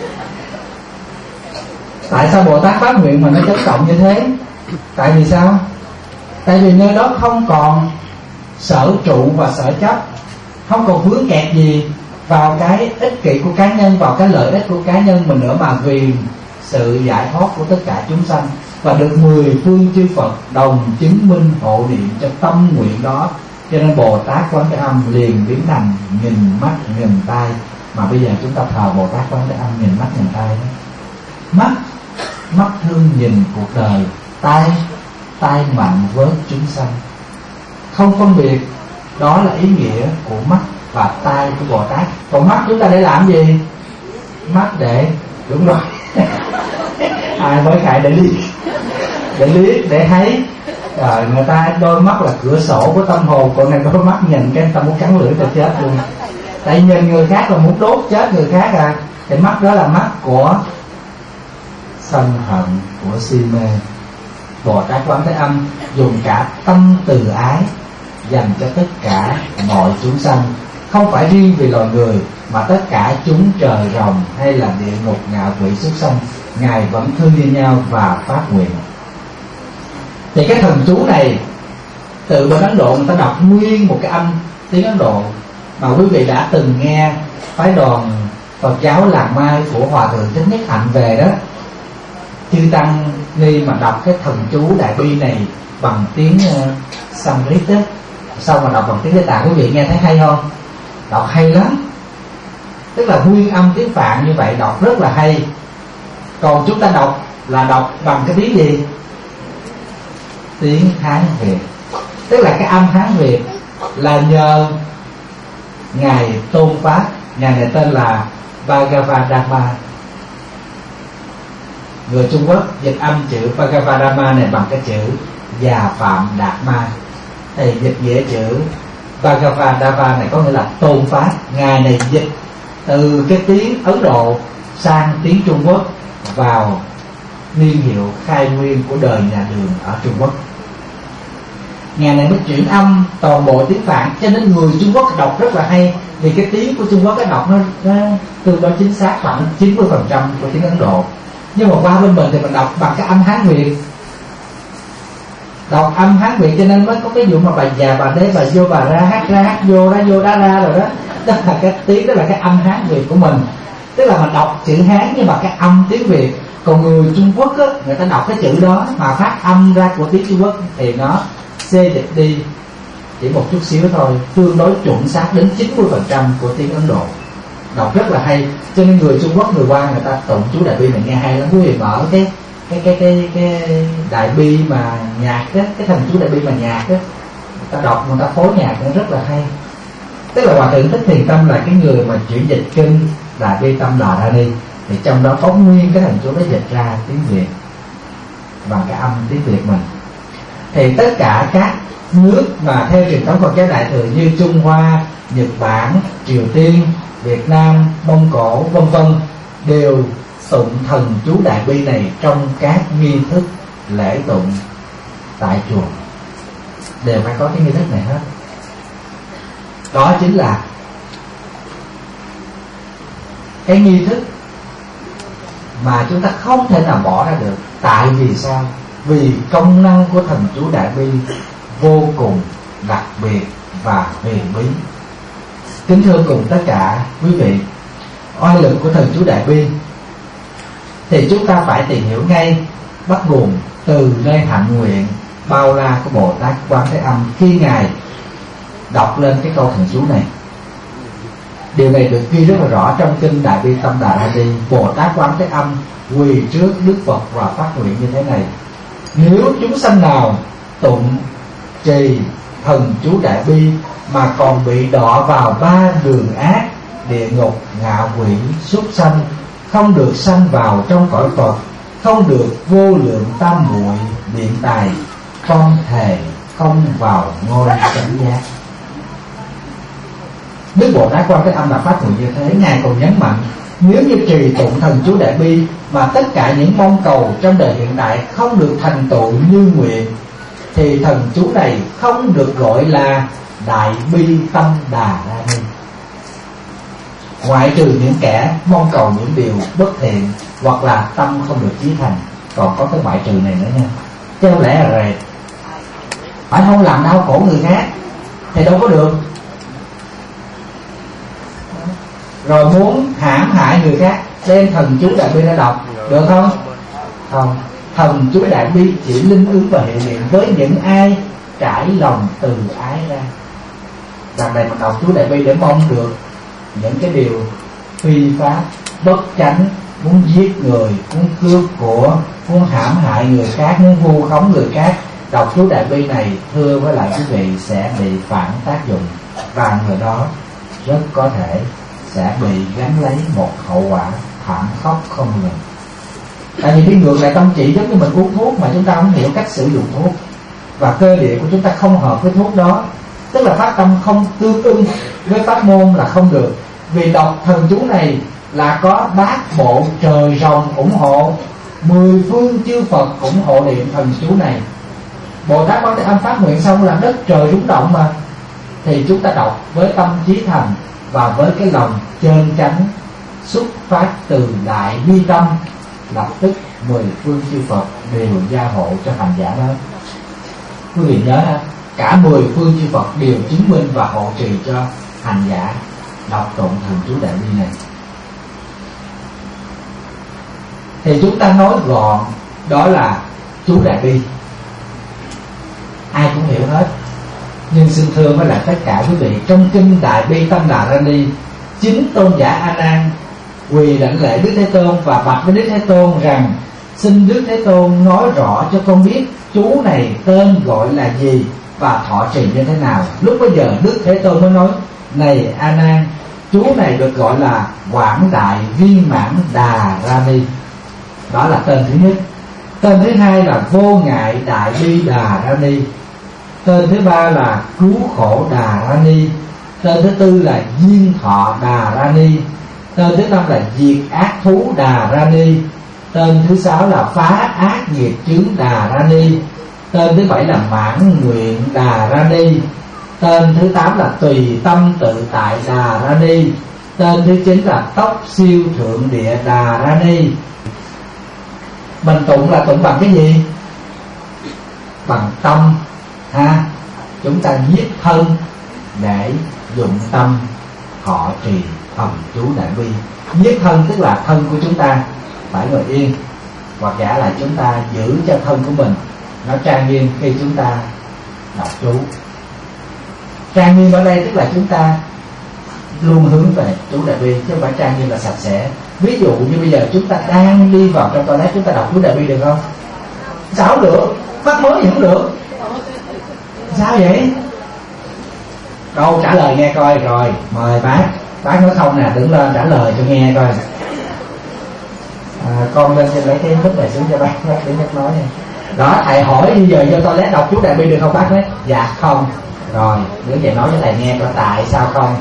B: Tại sao Bồ Tát phát nguyện mà nó chấn động như thế? Tại vì sao? Tại vì nơi đó không còn sở trụ và sở chấp, không còn vướng kẹt gì vào cái ích kỷ của cá nhân, vào cái lợi ích của cá nhân mình nữa, mà vì sự giải thoát của tất cả chúng sanh. Và được mười phương chư Phật đồng chứng minh hộ niệm cho tâm nguyện đó. Cho nên Bồ Tát Quán Thế Âm liền biến thành nghìn mắt nghìn tay. Mà bây giờ chúng ta thờ Bồ Tát Quán Thế Âm nghìn mắt nghìn tay đó. Mắt, mắt thương nhìn cuộc đời. Tai, tai mạnh vớt chúng sanh. Không phân biệt. Đó là ý nghĩa của mắt và tai của Bồ Tát. Còn mắt chúng ta để làm gì? Mắt để, đúng rồi, ai mới khải để liếc, để liếc, để thấy. Rồi người ta đôi mắt là cửa sổ của tâm hồn, còn này đôi mắt nhìn cái tâm muốn cắn lưỡi cho chết luôn. Tại nhìn người khác là muốn đốt chết người khác à. Cái mắt đó là mắt của sân hận, của si mê. Bồ Tát Quán Thế Âm dùng cả tâm từ ái dành cho tất cả mọi chúng sanh, không phải riêng vì loài người mà tất cả chúng trời rồng hay là địa ngục ngạ quỷ súc sanh, Ngài vẫn thương yêu nhau và phát nguyện. Thì cái thần chú này từ bên Ấn Độ người ta đọc nguyên một cái âm tiếng Ấn Độ mà quý vị đã từng nghe phái đoàn Phật giáo Lạc Mai của Hòa Thượng Thích Nhất Hạnh về đó. Chư tăng ni mà đọc cái thần chú đại bi này bằng tiếng uh, Sanskrit đó, sau mà đọc bằng tiếng Tây Tạng, quý vị nghe thấy hay không? Đọc hay lắm. Tức là nguyên âm tiếng Phạn như vậy đọc rất là hay. Còn chúng ta đọc là đọc bằng cái tiếng gì? Tiếng Hán Việt. Tức là cái âm Hán Việt là nhờ Ngài Tôn Pháp. Ngài này tên là Bhagavadama. Người Trung Quốc dịch âm chữ Bhagavadama này bằng cái chữ Già Phạm Đạt Ma. Thì dịch nghĩa chữ Bhagavadama này có nghĩa là tôn pháp. Ngài này dịch từ cái tiếng Ấn Độ sang tiếng Trung Quốc vào niên hiệu khai nguyên của đời nhà Đường ở Trung Quốc. Ngài này mới chuyển âm toàn bộ tiếng Phạn, cho nên người Trung Quốc đọc rất là hay. Vì cái tiếng của Trung Quốc cái đọc nó, nó tương đối chính xác, khoảng chín mươi phần trăm của tiếng Ấn Độ. Nhưng mà qua bên mình thì mình đọc bằng cái âm Hán Việt, đọc âm Hán Việt, cho nên mới có cái vụ mà bà già bà đế bà vô bà ra hát ra hát vô ra vô ra ra rồi đó. Đó là cái tiếng, đó là cái âm Hán Việt của mình. Tức là mình đọc chữ Hán nhưng mà cái âm tiếng Việt. Còn người Trung Quốc á, người ta đọc cái chữ đó mà phát âm ra của tiếng Trung Quốc thì nó xê dịch đi chỉ một chút xíu thôi, tương đối chuẩn xác đến chín mươi phần trăm của tiếng Ấn Độ. đọc rất là hay. Cho nên người Trung Quốc, người Hoa người ta tụng chú Đại Bi này nghe hay lắm. Quý vị mở cái cái cái cái cái Đại Bi mà nhạc á, cái thần chú Đại Bi mà nhạc á, người ta đọc, người ta phối nhạc nó rất là hay. Tức là Hòa Thượng Thích Thiền Tâm là cái người mà chuyển dịch kinh Đại Bi Tâm Đà Ra Ni, thì trong đó có nguyên cái thần chú đó dịch ra tiếng Việt bằng cái âm tiếng Việt mình. Thì tất cả các nước mà theo truyền thống Phật giáo Đại thừa như Trung Hoa, Nhật Bản, Triều Tiên, Việt Nam, Mông Cổ, vân vân đều tụng thần chú Đại Bi này trong các nghi thức lễ tụng tại chùa, đều phải có cái nghi thức này hết. Đó chính là cái nghi thức mà chúng ta không thể nào bỏ ra được. Tại vì sao? Vì công năng của thần chú Đại Bi vô cùng đặc biệt và huyền bí. Kính thưa cùng tất cả quý vị, oai lực của thần chú Đại Bi thì chúng ta phải tìm hiểu ngay, bắt nguồn từ nơi hạnh nguyện bao la của Bồ Tát Quán Thế Âm khi Ngài đọc lên cái câu thần chú này. Điều này được ghi rất là rõ trong kinh Đại Bi Tâm Đà Ra Ni. Bồ Tát Quán Thế Âm quỳ trước Đức Phật và phát nguyện như thế này: nếu chúng sanh nào tụng trì thần chú Đại Bi mà còn bị đọa vào ba đường ác, địa ngục, ngạ quỷ, súc sanh, không được sanh vào trong cõi Phật, không được vô lượng tam muội điện tài, con thề không vào ngôi chánh giác. Đức Bồ Tát Quan Thế Âm đã phát nguyện như thế. Ngài còn nhấn mạnh, nếu như trì tụng thần chú Đại Bi mà tất cả những mong cầu trong đời hiện tại không được thành tựu như nguyện, thì thần chú này không được gọi là Đại Bi Tâm Đà Ra Ni. Ngoại trừ những kẻ mong cầu những điều bất thiện hoặc là tâm không được chí thành, còn có cái ngoại trừ này nữa nha. Chứ không lẽ là rệt phải không làm đau khổ người khác thì đâu có được. Rồi muốn hãm hại người khác, đem thần chú Đại Bi ra đọc, được không? Không. Thần chú Đại Bi chỉ linh ứng và hiện hiện với những ai trải lòng từ ái ra. Rằng này mà đọc chú Đại Bi để mong được những cái điều phi pháp, bất chánh, muốn giết người, muốn cướp của, muốn hãm hại người khác, muốn vu khống người khác, đọc chú Đại Bi này thưa với lại quý vị sẽ bị phản tác dụng, và người đó rất có thể sẽ bị gánh lấy một hậu quả thảm khốc không ngừng. Tại vì đi ngược lại tâm trị, giống như mình uống thuốc mà chúng ta không hiểu cách sử dụng thuốc, và cơ địa của chúng ta không hợp với thuốc đó, tức là phát tâm không tương ưng với pháp môn là không được. Vì đọc thần chú này là có bát bộ trời rồng ủng hộ, mười phương chư Phật ủng hộ niệm thần chú này. Bồ Tát Quán Thế Âm phát nguyện xong là đất trời rung động mà, thì chúng ta đọc với tâm trí thành và với cái lòng chân chánh xuất phát từ đại bi tâm, lập tức mười phương chư Phật đều gia hộ cho hành giả đó. Quý vị nhớ ha, cả mười phương chư Phật đều chứng minh và hộ trì cho hành giả đọc tụng thần chú Đại Bi này. Thì chúng ta nói gọn đó là chú Đại Bi, ai cũng hiểu hết. Nhưng xin thưa với lại tất cả quý vị, trong kinh Đại Bi Tâm Đà Ra Ni, chính tôn giả A Nan quỳ đảnh lễ Đức Thế Tôn và bạch với Đức Thế Tôn rằng: xin Đức Thế Tôn nói rõ cho con biết chú này tên gọi là gì và thọ trì như thế nào. Lúc bấy giờ Đức Thế Tôn mới nói: này A Nan, chú này được gọi là Quảng Đại Viên Mãn Đà Ra Ni. Đó là tên thứ nhất. Tên thứ hai là Vô Ngại Đại Bi Đà Ra Ni. Tên thứ ba là Cứu Khổ Đà Ra Ni. Tên thứ tư là Duyên Thọ Đà Ra Ni. Tên thứ năm là Diệt Ác Thú Đà Ra Ni. Tên thứ sáu là Phá Ác Nghiệp Chướng Đà Ra Ni. Tên thứ bảy là Mãn Nguyện Đà Ra Ni. Tên thứ tám là Tùy Tâm Tự Tại Đà Ra Ni. Tên thứ chín là Tốc Siêu Thượng Địa Đà Ra Ni. Mình tụng là tụng bằng cái gì? Bằng tâm ha. Chúng ta nhiếp thân để dụng tâm họ trì thần chú Đại Bi. Nhiếp thân tức là thân của chúng ta phải ngồi yên, hoặc giả là chúng ta giữ cho thân của mình nó trang nghiêm khi chúng ta đọc chú. Trang nghiêm ở đây tức là chúng ta luôn hướng về chú Đại Bi, chứ không phải trang nghiêm là sạch sẽ. Ví dụ như bây giờ chúng ta đang đi vào trong toilet, chúng ta đọc chú Đại Bi được không? Sao không được? Phát mới vẫn được. Sao vậy? Đâu trả lời nghe coi. Rồi mời bác. Bác nói không nè, đứng lên trả lời cho nghe coi. À, con lên trên lấy cái mic này xuống cho bác để nhắc nói này. Đó, thầy hỏi bây giờ vô toilet đọc chú Đại Bi được không bác? Đấy dạ không. Rồi nếu vậy nói cho thầy nghe coi tại sao không.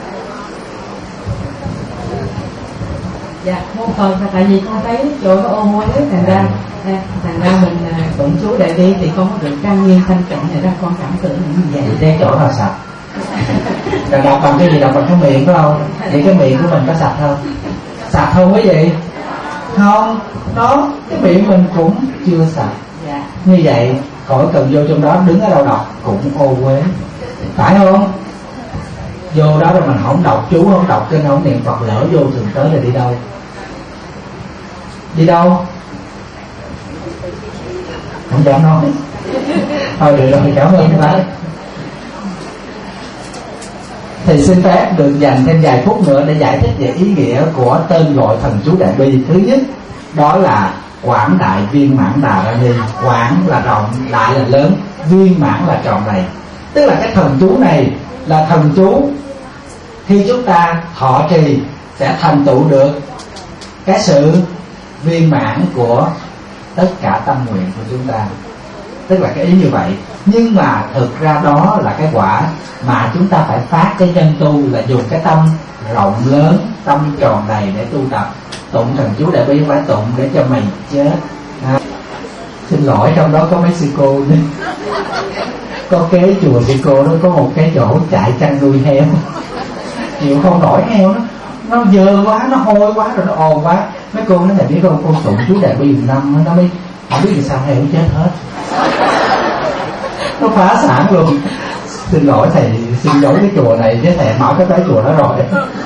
D: Dạ, một phần là tại vì con thấy chỗ có ô môi ấy, thành ra à, thành ra mình à, tụng chú Đại Bi thì con có được trang nghiêm thanh tịnh, thành ra con cảm tưởng như vậy.
B: Vậy cái chỗ nào sạch? Rồi đọc bằng cái gì? Đọc bằng cái miệng phải không? Vậy cái miệng của mình có sạch không? Sạch không quý vị? Không, đó, cái miệng mình cũng chưa sạch.
D: Dạ.
B: Như vậy khỏi cần vô trong đó, đứng ở đâu đọc cũng ô uế, phải không? Vô đó rồi mình không đọc chú, không đọc kinh, không niệm Phật, lỡ vô thường tới là đi đâu? Đi đâu? Không dám nói. Thôi được rồi, cảm ơn các bác. Thì xin phép được dành thêm vài phút nữa để giải thích về ý nghĩa của tên gọi thần chú Đại Bi. Thứ nhất, đó là Quảng Đại Viên Mãn Đà Ra Ni. Quảng là rộng, đại là lớn, viên mãn là tròn đầy. Tức là cái thần chú này là thần chú khi chúng ta thọ trì sẽ thành tựu được cái sự viên mãn của tất cả tâm nguyện của chúng ta. Tức là cái ý như vậy. Nhưng mà thực ra đó là cái quả mà chúng ta phải phát cái nhân tu, là dùng cái tâm rộng lớn, tâm tròn đầy để tu tập. Tụng thần chú Đại Bi phải tụng để cho mày chết. À, xin lỗi, trong đó có mấy sư cô nữa. Có kế chùa sư cô đó có một cái chỗ chạy chăn nuôi heo, chịu không nổi heo nó nó dơ quá, nó hôi quá, rồi nó ồn quá. Mấy cô nói là biết không, con tụng chú Đại Bi một năm nó mới không biết vì sao heo chết hết, nó phá sản luôn. Xin lỗi thầy, xin lỗi cái chùa này chứ thầy mở cái cái chùa đó rồi.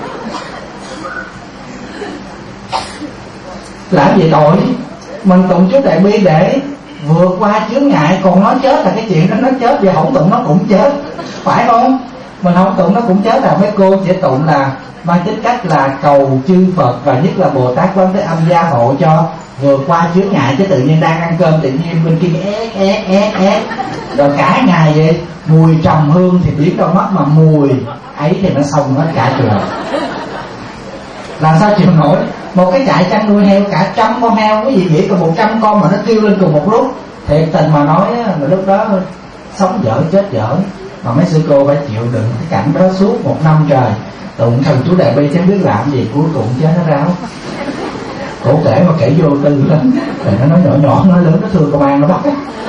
B: Làm gì tội, mình tụng chú Đại Bi để vượt qua chướng ngại. Còn nó chết là cái chuyện đó, nó chết và không tụng nó cũng chết, phải không? Mình không tụng nó cũng chết. Là mấy cô chỉ tụng là mang tính cách là cầu chư Phật và nhất là Bồ Tát Quán Thế Âm gia hộ cho vượt qua chướng ngại. Chứ tự nhiên đang ăn cơm tự nhiên bên kia ép ép ép ép rồi cả ngày vậy, mùi trầm hương thì biết đâu mất, mà mùi ấy thì nó xông hết cả chùa. Làm sao chịu nổi? Một cái trại chăn nuôi heo cả trăm con heo, quý vị nghĩ còn một trăm con mà nó kêu lên cùng một lúc, thiệt tình mà nói là lúc đó sống dở chết dở. Mà mấy sư cô phải chịu đựng cái cảnh đó suốt một năm trời, tụng thần chú Đại Bi chứ biết làm gì, cuối cùng chết nó ráo. Cổ kể mà kể vô tư lắm, rồi nó nói nhỏ nhỏ nói lớn, nó thương công an nó bắt.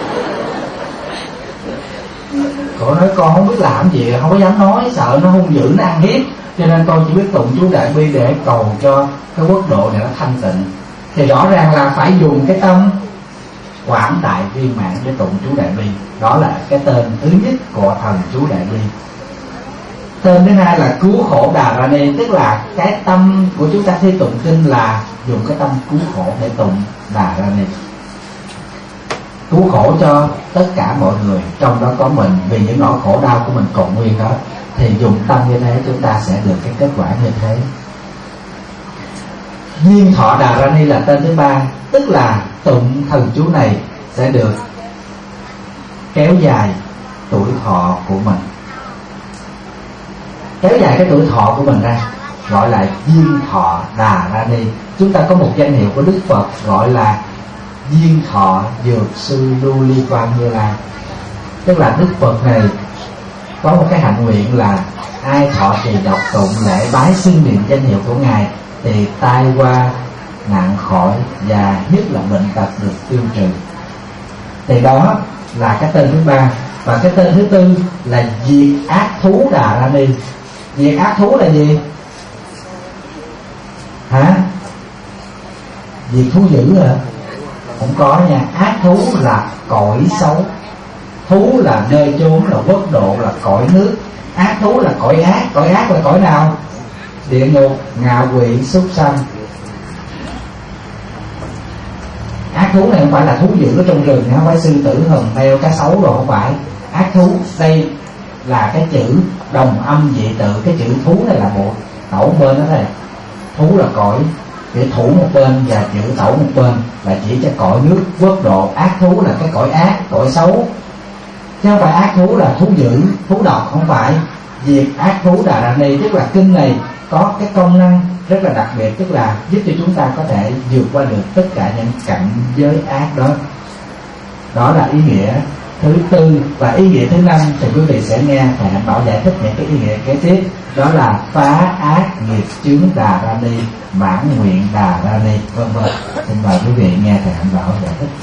B: Cổ nói con không biết làm gì, không có dám nói, sợ nó hung dữ, nó ăn hiếp, cho nên con chỉ biết tụng chú Đại Bi để cầu cho cái quốc độ này nó thanh tịnh. Thì rõ ràng là phải dùng cái tâm quảng đại viên mãn để tụng chú Đại Bi. Đó là cái tên thứ nhất của thần chú Đại Bi. Tên thứ hai là cứu khổ Đà Ra Ni, tức là cái tâm của chúng ta khi tụng kinh là dùng cái tâm cứu khổ để tụng Đà Ra Ni, cứu khổ cho tất cả mọi người, trong đó có mình, vì những nỗi khổ đau của mình còn nguyên đó. Thì dùng tâm như thế chúng ta sẽ được cái kết quả như thế. Duyên thọ Đà Ra Ni là tên thứ ba, tức là tụng thần chú này sẽ được kéo dài tuổi thọ của mình, kéo dài cái tuổi thọ của mình ra, gọi là duyên thọ Đà Ra Ni. Chúng ta có một danh hiệu của Đức Phật gọi là duyên thọ dược sư Lưu Ly Quang Như Lai. Tức là Đức Phật này có một cái hạnh nguyện là ai thọ trì đọc tụng lễ bái xưng niệm danh hiệu của Ngài thì tai qua nạn khỏi và nhất là bệnh tật được tiêu trừ. Thì đó là cái tên thứ ba. Và cái tên thứ tư là diệt ác thú Đà Ra Ni. Diệt ác thú là gì? Hả? Diệt thú dữ hả? Không có nha. Ác thú là cõi xấu, thú là nơi chốn, là quốc độ, là cõi nước. Ác thú là cõi ác. Cõi ác là cõi nào? Địa ngục, ngạ quỷ, súc sanh. Ác thú này không phải là thú dữ ở trong rừng, không phải sư tử, hồng, heo, cá sấu rồi, không phải. Ác thú đây là cái chữ đồng âm dị tự. Cái chữ thú này là bộ tẩu bên đó thầy. Thú là cõi, chữ thủ một bên và chữ tẩu một bên là chỉ cho cõi nước quốc độ. Ác thú là cái cõi ác, cõi xấu, chứ không phải ác thú là thú dữ, thú độc, không phải. Diệt ác thú Đà Ra Ni, tức là kinh này có cái công năng rất là đặc biệt, tức là giúp cho chúng ta có thể vượt qua được tất cả những cảnh giới ác đó. Đó là ý nghĩa thứ tư. Và ý nghĩa thứ năm thì quý vị sẽ nghe thầy Hạnh Bảo giải thích những cái ý nghĩa kế tiếp. Đó là phá ác nghiệp chướng Đà Ra Ni, mãn nguyện Đà Ra Ni, vân vân. Xin mời quý vị nghe thầy Hạnh Bảo giải thích.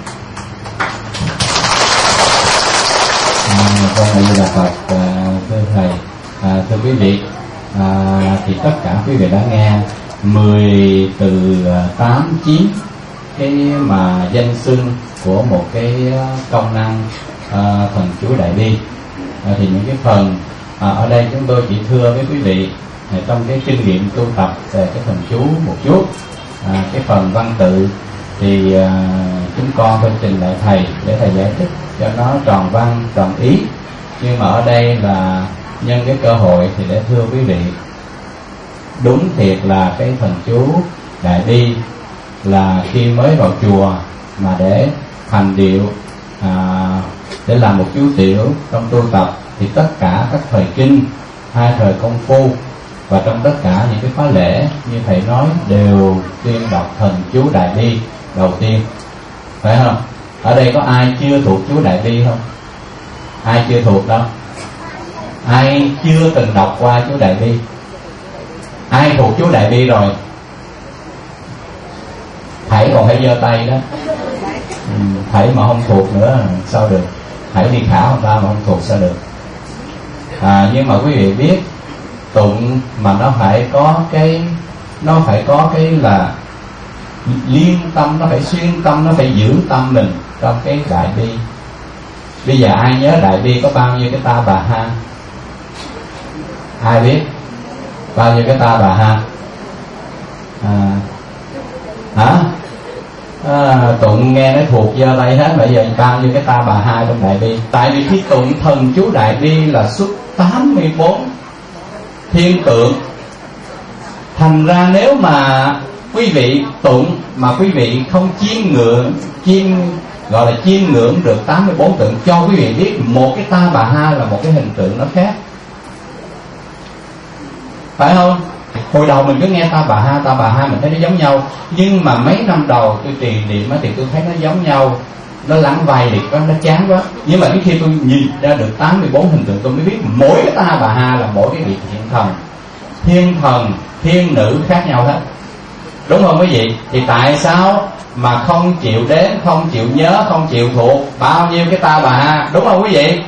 C: Con là Di Đà Phật. Thưa thầy, à, thưa quý vị, à, thì tất cả quý vị đã nghe mười từ tám chín cái mà danh xưng của một cái công năng à, thần chú Đại Bi. À, thì những cái phần à, ở đây chúng tôi chỉ thưa với quý vị à, trong cái kinh nghiệm tu tập về cái thần chú một chút. À, cái phần văn tự thì à, chúng con phải trình lại thầy để thầy giải thích cho nó tròn văn tròn ý. Nhưng mà ở đây là nhân cái cơ hội thì để thưa quý vị, đúng thiệt là cái thần chú Đại Bi là khi mới vào chùa mà để thành điệu, à, để làm một chú tiểu trong tu tập, thì tất cả các thời kinh, hai thời công phu và trong tất cả những cái khóa lễ như thầy nói đều tuyên đọc thần chú Đại Bi đầu tiên, phải không? Ở đây có ai chưa thuộc chú Đại Bi không? Ai chưa thuộc đâu? Ai chưa từng đọc qua chú Đại Bi? Ai thuộc chú Đại Bi rồi? Thầy còn phải giơ tay đó. Ừ, thầy mà không thuộc nữa sao được? Thầy đi khảo người ta mà không thuộc sao được? À, nhưng mà quý vị biết tụng mà nó phải có cái, nó phải có cái là liên tâm, nó phải xuyên tâm, nó phải giữ tâm mình trong cái Đại Bi. Bây giờ ai nhớ Đại Bi có bao nhiêu cái ta bà ha? Ai biết bao nhiêu cái ta bà ha? À, hả? À, tụng nghe nó thuộc giơ tay hết. Bây giờ bao nhiêu cái ta bà ha trong Đại Bi? Tại vì khi tụng thần chú Đại Bi là xuất tám mươi bốn thiên tượng. Thành ra nếu mà quý vị tụng mà quý vị không chiêm ngưỡng, chiêm gọi là chiêm ngưỡng được tám mươi bốn tượng, cho quý vị biết một cái ta bà ha là một cái hình tượng nó khác, phải không? Hồi đầu mình cứ nghe ta bà ha, ta bà ha mình thấy nó giống nhau, nhưng mà mấy năm đầu tôi trì niệm thì tôi thấy nó giống nhau, nó lắng vai liệt quá, nó chán quá. Nhưng mà cái khi tôi nhìn ra được tám mươi bốn hình tượng, tôi mới biết mỗi cái ta bà ha là mỗi cái vị thiên thần, thiên thần, thiên nữ khác nhau hết, đúng không quý vị? Thì tại sao mà không chịu đến, không chịu nhớ, không chịu thuộc bao nhiêu cái ta bà ha, đúng không quý vị?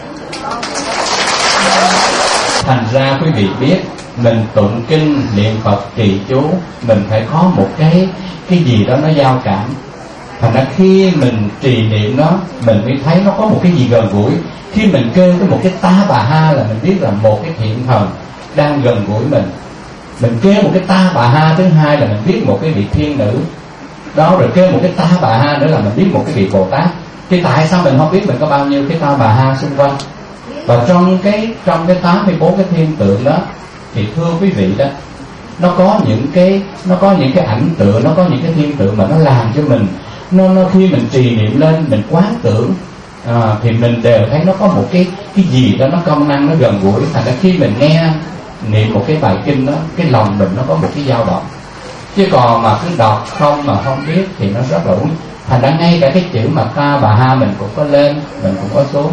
C: Thành ra quý vị biết mình tụng kinh niệm Phật trì chú, mình phải có một cái cái gì đó nó giao cảm. Thành ra khi mình trì niệm nó, mình mới thấy nó có một cái gì gần gũi. Khi mình kêu cái một cái ta bà ha là mình biết là một cái thiện thần đang gần gũi mình. Mình kêu một cái ta bà ha thứ hai là mình biết một cái vị thiên nữ đó, rồi kêu một cái ta bà ha nữa là mình biết một cái vị Bồ Tát. Thì tại sao mình không biết mình có bao nhiêu cái ta bà ha xung quanh? Và trong cái trong cái tám mươi bốn cái thiên tượng đó thì thưa quý vị đó, nó có những cái nó có những cái ảnh tượng, nó có những cái thiên tượng mà nó làm cho mình nó, nó khi mình trì niệm lên, mình quán tưởng, à, thì mình đều thấy nó có một cái cái gì đó nó công năng, nó gần gũi. Thành ra khi mình nghe niệm một cái bài kinh đó, cái lòng mình nó có một cái dao động. Chứ còn mà cứ đọc không mà không biết thì nó rất là uổng. Thành ra ngay cả cái chữ mà ta bà ha mình cũng có lên, mình cũng có xuống.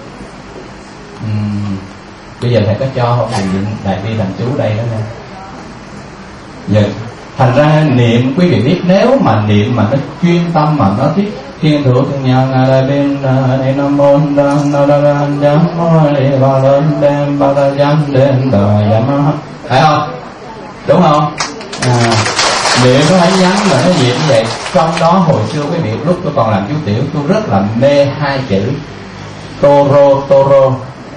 C: uhm, Bây giờ thầy có cho không? Mình niệm Đại Bi làm chú đây đó nè. Giờ thành ra niệm quý vị biết, nếu mà niệm mà nó chuyên tâm mà nó thích thiên thủ thiên nhân là bên này nam môn na na na nam mô đi vào lên đem bao ta dám đến đời dám, phải không? Đúng không? À, niệm nó phải nhắn là nó gì như vậy. Trong đó hồi xưa quý vị, lúc tôi còn làm chú tiểu, tôi rất là mê hai chữ toro toro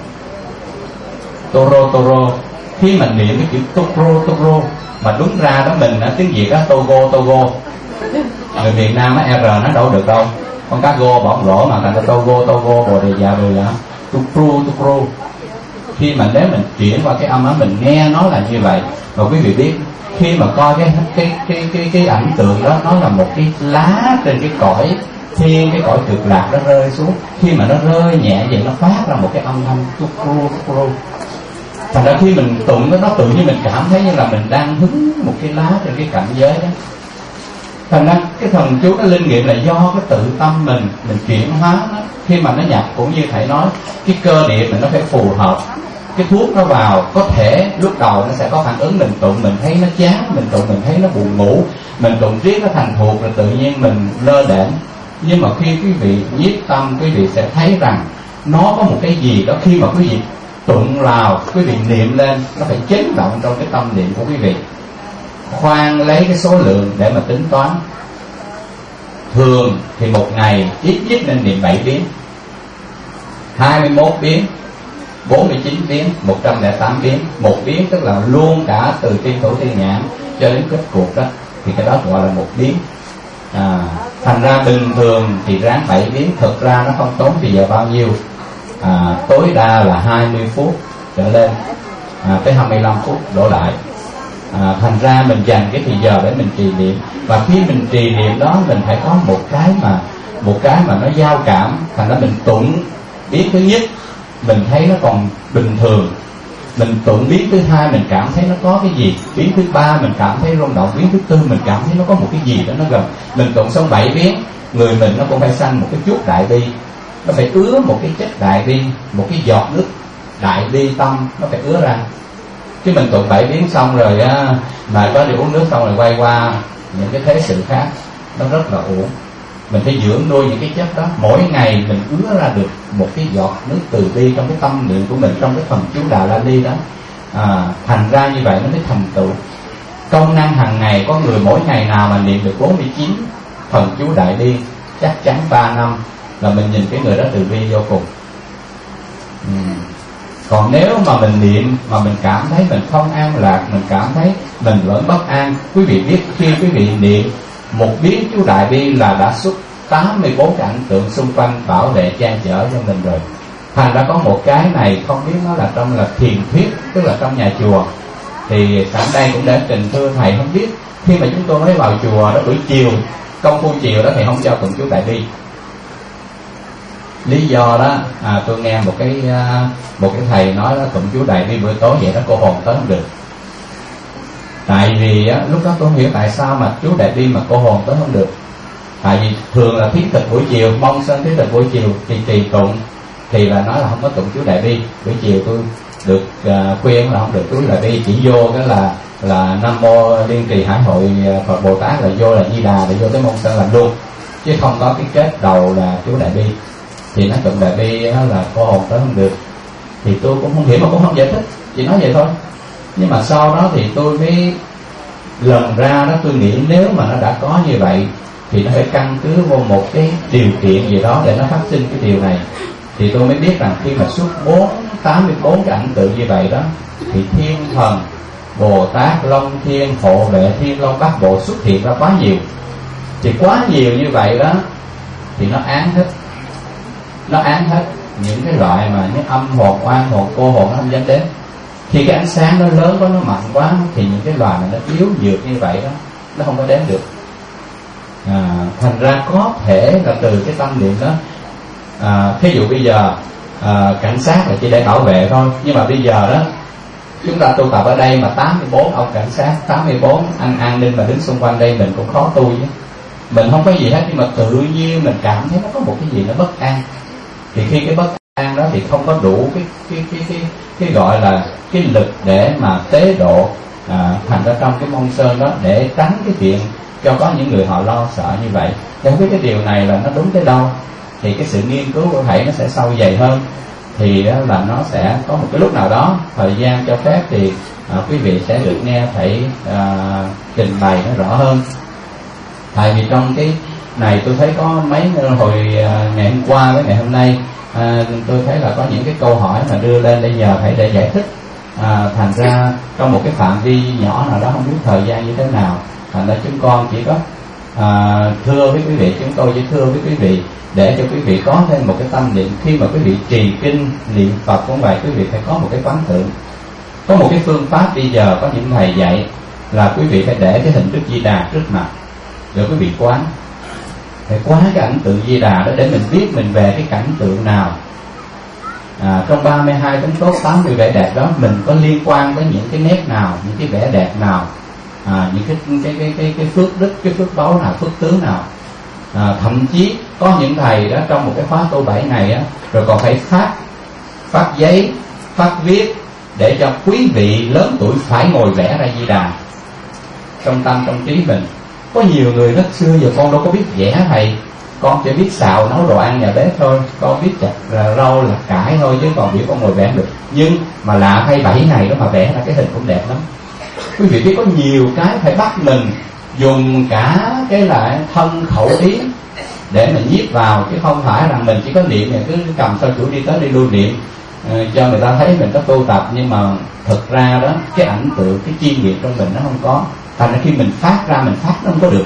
C: toro toro. Khi mình niệm cái chữ toro toro mà đúng ra đó mình ở tiếng Việt đó Togo Togo, người Việt Nam á R nó đâu được đâu, con cá gô bỏng lỗ mà thành ra Togo Togo bồ đề già rồi đó, Tupru Tupru. khi mà nếu mình chuyển qua cái âm á, mình nghe nó là như vậy. Và quý vị biết khi mà coi cái cái cái cái cái ảnh tượng đó, nó là một cái lá trên cái cõi thiên, cái cõi cực lạc nó rơi xuống. Khi mà nó rơi nhẹ vậy, nó phát ra một cái âm thanh tu ru tu ru. Thành ra khi mình tụng nó, nó tự nhiên mình cảm thấy như là mình đang hứng một cái lá trên cái cảnh giới đó. Thành ra cái thần chú nó linh nghiệm là do cái tự tâm mình mình chuyển hóa nó. Khi mà nó nhập cũng như thầy nói, cái cơ địa mình nó phải phù hợp. Cái thuốc nó vào có thể lúc đầu nó sẽ có phản ứng, mình tụng mình thấy nó chán, mình tụng mình thấy nó buồn ngủ, mình tụng riết nó thành thuộc rồi tự nhiên mình lơ đễnh. Nhưng mà khi quý vị nhiếp tâm, quý vị sẽ thấy rằng nó có một cái gì đó, khi mà quý vị tụng vào, quý vị niệm lên, nó phải chấn động trong cái tâm niệm của quý vị. Khoan lấy cái số lượng để mà tính toán. Thường thì một ngày ít nhất nên niệm bảy biến, hai mươi mốt biến, bốn mươi chín biến, một trăm lẻ tám biến. Một biến tức là luôn cả từ tiên thủ tiên nhãn cho đến kết cuộc đó, thì cái đó gọi là một biến. À, thành ra bình thường thì ráng bảy biến, thực ra nó không tốn thì giờ bao nhiêu, à, tối đa là hai mươi phút trở lên, à, tới hai mươi lăm phút đổ lại. À, thành ra mình dành cái thì giờ để mình trì niệm. Và khi mình trì niệm đó, mình phải có một cái mà một cái mà nó giao cảm. Thành ra mình tụng biến thứ nhất mình thấy nó còn bình thường, mình tụng biến thứ hai mình cảm thấy nó có cái gì, biến thứ ba mình cảm thấy rung động, biến thứ tư mình cảm thấy nó có một cái gì đó nó gần. Mình tụng xong bảy biến, người mình nó cũng phải sanh một cái chút đại bi, nó phải ứa một cái chất đại bi, một cái giọt nước đại bi tâm nó phải ứa ra. Chứ mình tụng bảy biến xong rồi á, mà có đi uống nước xong rồi quay qua những cái thế sự khác, nó rất là uổng. Mình phải dưỡng nuôi những cái chất đó. Mỗi ngày mình ứa ra được một cái giọt nước từ bi trong cái tâm niệm của mình, trong cái phần chú Đà La Ni đó. À, thành ra như vậy nó mới thành tựu. Công năng hàng ngày, có người mỗi ngày nào mà niệm được bốn mươi chín phần chú Đại Bi, chắc chắn ba năm là mình nhìn cái người đó từ bi vô cùng. Ừ. Còn nếu mà mình niệm mà mình cảm thấy mình không an lạc, mình cảm thấy mình vẫn bất an, quý vị biết khi quý vị niệm một biến chú Đại Bi là đã xuất tám mươi bốn cái ảnh tượng xung quanh bảo vệ che chở cho mình rồi. Thành ra có một cái này không biết nó là trong là thiền thuyết, tức là trong nhà chùa. Thì sẵn đây cũng để trình thưa thầy, không biết khi mà chúng tôi mới vào chùa đó, buổi chiều công phu chiều đó thầy không cho tụng chú Đại Bi. Lý do đó, à, tôi nghe một cái một cái thầy nói đó, tụng chú Đại Bi buổi tối vậy đó cô hồn tới không được. Tại vì á, lúc đó tôi không hiểu tại sao mà chú Đại Bi mà cô hồn tới không được. Tại vì thường là thí thực buổi chiều, mong sơn thí thực buổi chiều thì trì tụng thì là nói là không có tụng chú Đại Bi. Buổi chiều tôi được uh, khuyên là không được chú Đại Bi, chỉ vô cái là là Nam Mô Liên Trì Hải Hội Phật Bồ Tát, là vô là Di Đà, để vô tới mong sơn làm luôn, chứ không có cái kết đầu là chú Đại Bi. Thì nó tụng Đại Bi đó là cô hồn tới không được. Thì tôi cũng không hiểu mà cũng không giải thích, chỉ nói vậy thôi. Nhưng mà sau đó thì tôi mới lần ra đó, tôi nghĩ nếu mà nó đã có như vậy thì nó phải căn cứ vô một cái điều kiện gì đó để nó phát sinh cái điều này. Thì tôi mới biết rằng khi mà xuất bốn tám mươi bốn cái ảnh tượng như vậy đó, thì thiên thần Bồ Tát Long Thiên hộ vệ Thiên Long Bát Bộ xuất hiện ra quá nhiều. Thì quá nhiều như vậy đó thì nó án hết, nó án hết những cái loại mà những âm hồn, oan hồn, cô hồn nó không dám đến. Khi cái ánh sáng nó lớn quá, nó mạnh quá, thì những cái loài này nó yếu nhược như vậy đó, nó không có đến được. À, thành ra có thể là từ cái tâm niệm đó, à, thí dụ bây giờ à, cảnh sát là chỉ để bảo vệ thôi, nhưng mà bây giờ đó chúng ta tu tập ở đây mà tám mươi bốn ông cảnh sát, tám mươi bốn anh an ninh mà đứng xung quanh đây, mình cũng khó tu chứ. Mình không có gì hết, nhưng mà tự nhiên mình cảm thấy nó có một cái gì nó bất an. Thì khi cái bất an đó thì không có đủ cái cái cái cái, cái gọi là cái lực để mà tế độ, à, thành ra trong cái môn sơn đó để tránh cái chuyện cho có những người họ lo sợ như vậy. Thì không biết cái điều này là nó đúng tới đâu, thì cái sự nghiên cứu của thầy nó sẽ sâu dày hơn. Thì đó là nó sẽ có một cái lúc nào đó thời gian cho phép thì à, quý vị sẽ được nghe thầy à, trình bày nó rõ hơn. Tại vì trong cái này tôi thấy có mấy hồi à, ngày hôm qua với ngày hôm nay, à, tôi thấy là có những cái câu hỏi mà đưa lên để nhờ thầy để giải thích. À, thành ra trong một cái phạm vi nhỏ nào đó, không biết thời gian như thế nào, thành ra chúng con chỉ có à, thưa với quý vị, chúng tôi chỉ thưa với quý vị để cho quý vị có thêm một cái tâm niệm. Khi mà quý vị trì kinh niệm Phật cũng vậy, quý vị phải có một cái quán tưởng. Có một cái phương pháp bây giờ có những thầy dạy là quý vị phải để cái hình Đức Di Đà trước mặt để quý vị quán, phải quán cái ảnh tượng Di Đà đó để mình biết mình về cái cảnh tượng nào. À, trong ba mươi hai tấn tốt tám mươi vẻ đẹp đó, mình có liên quan tới những cái nét nào, những cái vẻ đẹp nào, à, những cái cái cái cái cái phước đức, cái phước báu nào, phước tướng nào. À, thậm chí có những thầy đó trong một cái khóa tu bảy này á, rồi còn phải phát phát giấy, phát viết để cho quý vị lớn tuổi phải ngồi vẽ ra Di Đà trong tâm trong trí mình. Có nhiều người nói xưa giờ con đâu có biết vẽ thầy, con chỉ biết xào nấu đồ ăn nhà bếp thôi, con biết chặt rau là cải thôi, chứ còn biết con ngồi vẽ được. Nhưng mà lạ thay bảy ngày đó mà vẽ ra cái hình cũng đẹp lắm. Quý vị biết có nhiều cái phải bắt mình dùng cả cái là thân khẩu ý để mình nhiếp vào, chứ không phải rằng mình chỉ có niệm thì cứ cầm sao chủ đi tới đi lui niệm uh, cho người ta thấy mình có tu tập, nhưng mà thực ra đó cái ảnh tượng, cái chuyên nghiệp trong mình nó không có. Thành ra khi mình phát ra mình phát nó không có được.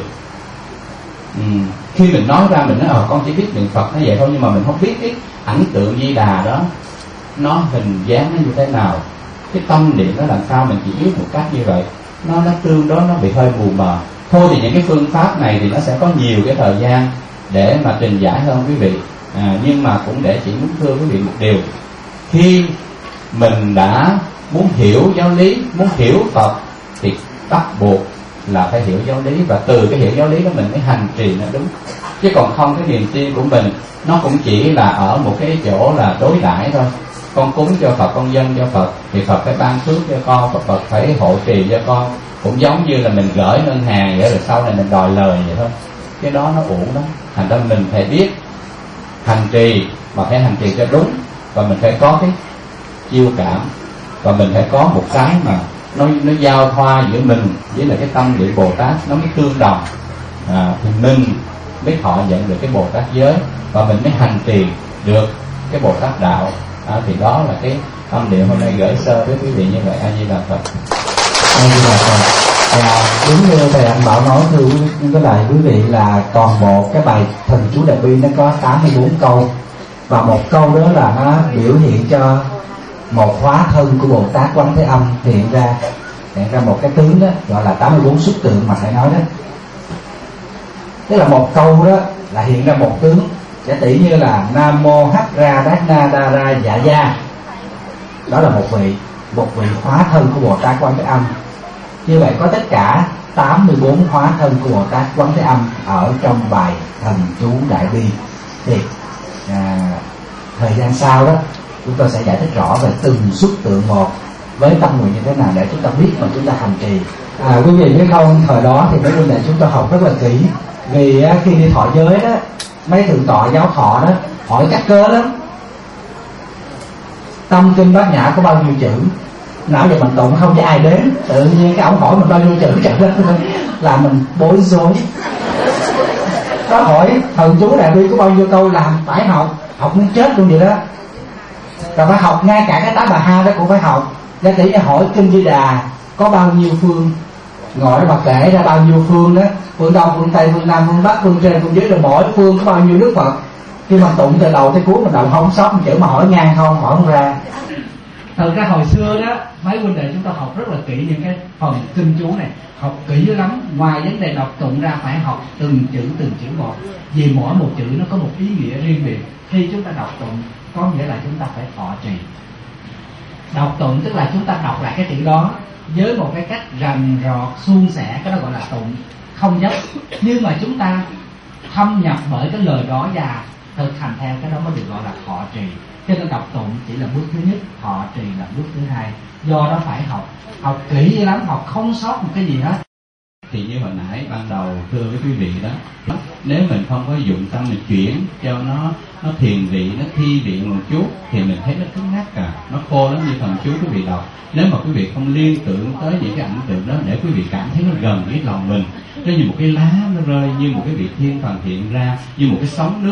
C: Ừ. Khi mình nói ra mình nói ờ con chỉ biết niệm Phật nó vậy thôi, nhưng mà mình không biết cái ảnh tượng Di Đà đó nó hình dáng nó như thế nào, cái tâm niệm nó làm sao, mình chỉ biết một cách như vậy, nó nó tương đó nó bị hơi mù mờ. Thôi thì những cái phương pháp này thì nó sẽ có nhiều cái thời gian để mà trình giải hơn quý vị, à, nhưng mà cũng để chỉ muốn thưa quý vị một điều: khi mình đã muốn hiểu giáo lý, muốn hiểu Phật thì bắt buộc là phải hiểu giáo lý, và từ cái hiểu giáo lý đó mình mới hành trì nó đúng. Chứ còn không, cái niềm tin của mình nó cũng chỉ là ở một cái chỗ là đối đãi thôi. Con cúng cho Phật, con dâng cho Phật thì Phật phải ban phước cho con, Phật, Phật phải hộ trì cho con. Cũng giống như là mình gửi ngân hàng vậy, rồi sau này mình đòi lời vậy thôi. Cái đó nó uổng lắm. Thành ra mình phải biết hành trì, mà phải hành trì cho đúng, và mình phải có cái chiêu cảm, và mình phải có một cái mà nó nó giao thoa giữa mình với là cái tâm địa Bồ Tát, nó mới tương đồng, à, thì mình mới thọ nhận được cái Bồ Tát giới, và mình mới hành trì được cái Bồ Tát đạo. À, thì đó là cái tâm niệm hôm nay gửi sơ với quý vị như vậy. A Di Đà Phật.
B: A Di Đà Phật. À, đúng như thầy Anh Bảo nói thưa với lại quý vị là toàn bộ cái bài thần chú Đại Bi nó có tám mươi bốn câu, và một câu đó là nó biểu hiện cho một hóa thân của Bồ Tát Quán Thế Âm hiện ra, hiện ra một cái tướng đó gọi là tám mươi bốn xuất tượng mà thầy nói đó. Tức là một câu đó là hiện ra một tướng, giả tỷ như là Nam Mô Hắc Ra Đát Na Đa Ra Dạ Gia, đó là một vị một vị hóa thân của Bồ Tát Quán Thế Âm. Như vậy có tất cả tám mươi bốn hóa thân của Bồ Tát Quán Thế Âm ở trong bài thần chú Đại Bi. Thì à, thời gian sau đó chúng tôi sẽ giải thích rõ về từng xuất tượng một với tâm nguyện như thế nào để chúng ta biết mà chúng ta hành trì. À, quý vị biết không, thời đó thì mấy huynh đệ chúng ta học rất là kỹ, vì á, khi đi thọ giới đó, mấy thượng tọa giáo thọ đó hỏi các cơ lắm. Tâm kinh Bát Nhã có bao nhiêu chữ? Não giờ mình tụng không cho ai đếm, tự nhiên cái ông hỏi mình bao nhiêu chữ trở lên là mình bối rối. Có hỏi thần chú Đại Bi có bao nhiêu câu làm phải học, học muốn chết luôn vậy đó. Rồi phải học ngay cả cái Tá Bà Ha đó cũng phải học. Giả tỷ hỏi kinh Di Đà có bao nhiêu phương, ngồi mà kể ra bao nhiêu phương đó, phương Đông, phương Tây, phương Nam, phương Bắc, phương trên, phương dưới, rồi mỗi phương có bao nhiêu Đức Phật. Khi mà tụng từ đầu tới cuối mình đọc không sót một chữ, mà hỏi ngang không, hỏi không ra. Thật ra hồi xưa đó mấy huynh đệ chúng ta học rất là kỹ những cái phần kinh chú này, học kỹ lắm. Ngoài vấn đề đọc tụng ra phải học từng chữ từng chữ một, vì mỗi một chữ nó có một ý nghĩa riêng biệt. Khi chúng ta đọc tụng có nghĩa là chúng ta phải thọ trì. Đọc tụng tức là chúng ta đọc lại cái chữ đó với một cái cách rành rọt suôn sẻ, cái đó gọi là tụng, không dấp. Nhưng mà chúng ta thâm nhập bởi cái lời đó và thực hành theo, cái đó mới được gọi là thọ trì. Cho nên đọc tụng chỉ là bước thứ nhất, thọ trì là bước thứ hai. Do đó phải học, học kỹ lắm, học không sót một cái gì hết.
C: Thì như hồi nãy ban đầu thưa với quý vị đó, nếu mình không có dụng tâm mình chuyển cho nó nó thiền vị, nó thi viện một chút thì mình thấy nó cứng ngắc cả, nó khô lắm như thần chú quý vị đọc. Nếu mà quý vị không liên tưởng tới những cái ảnh tượng đó để quý vị cảm thấy nó gần với lòng mình, nó như một cái lá nó rơi, như một cái vị thiên thần hiện ra, như một cái sóng nước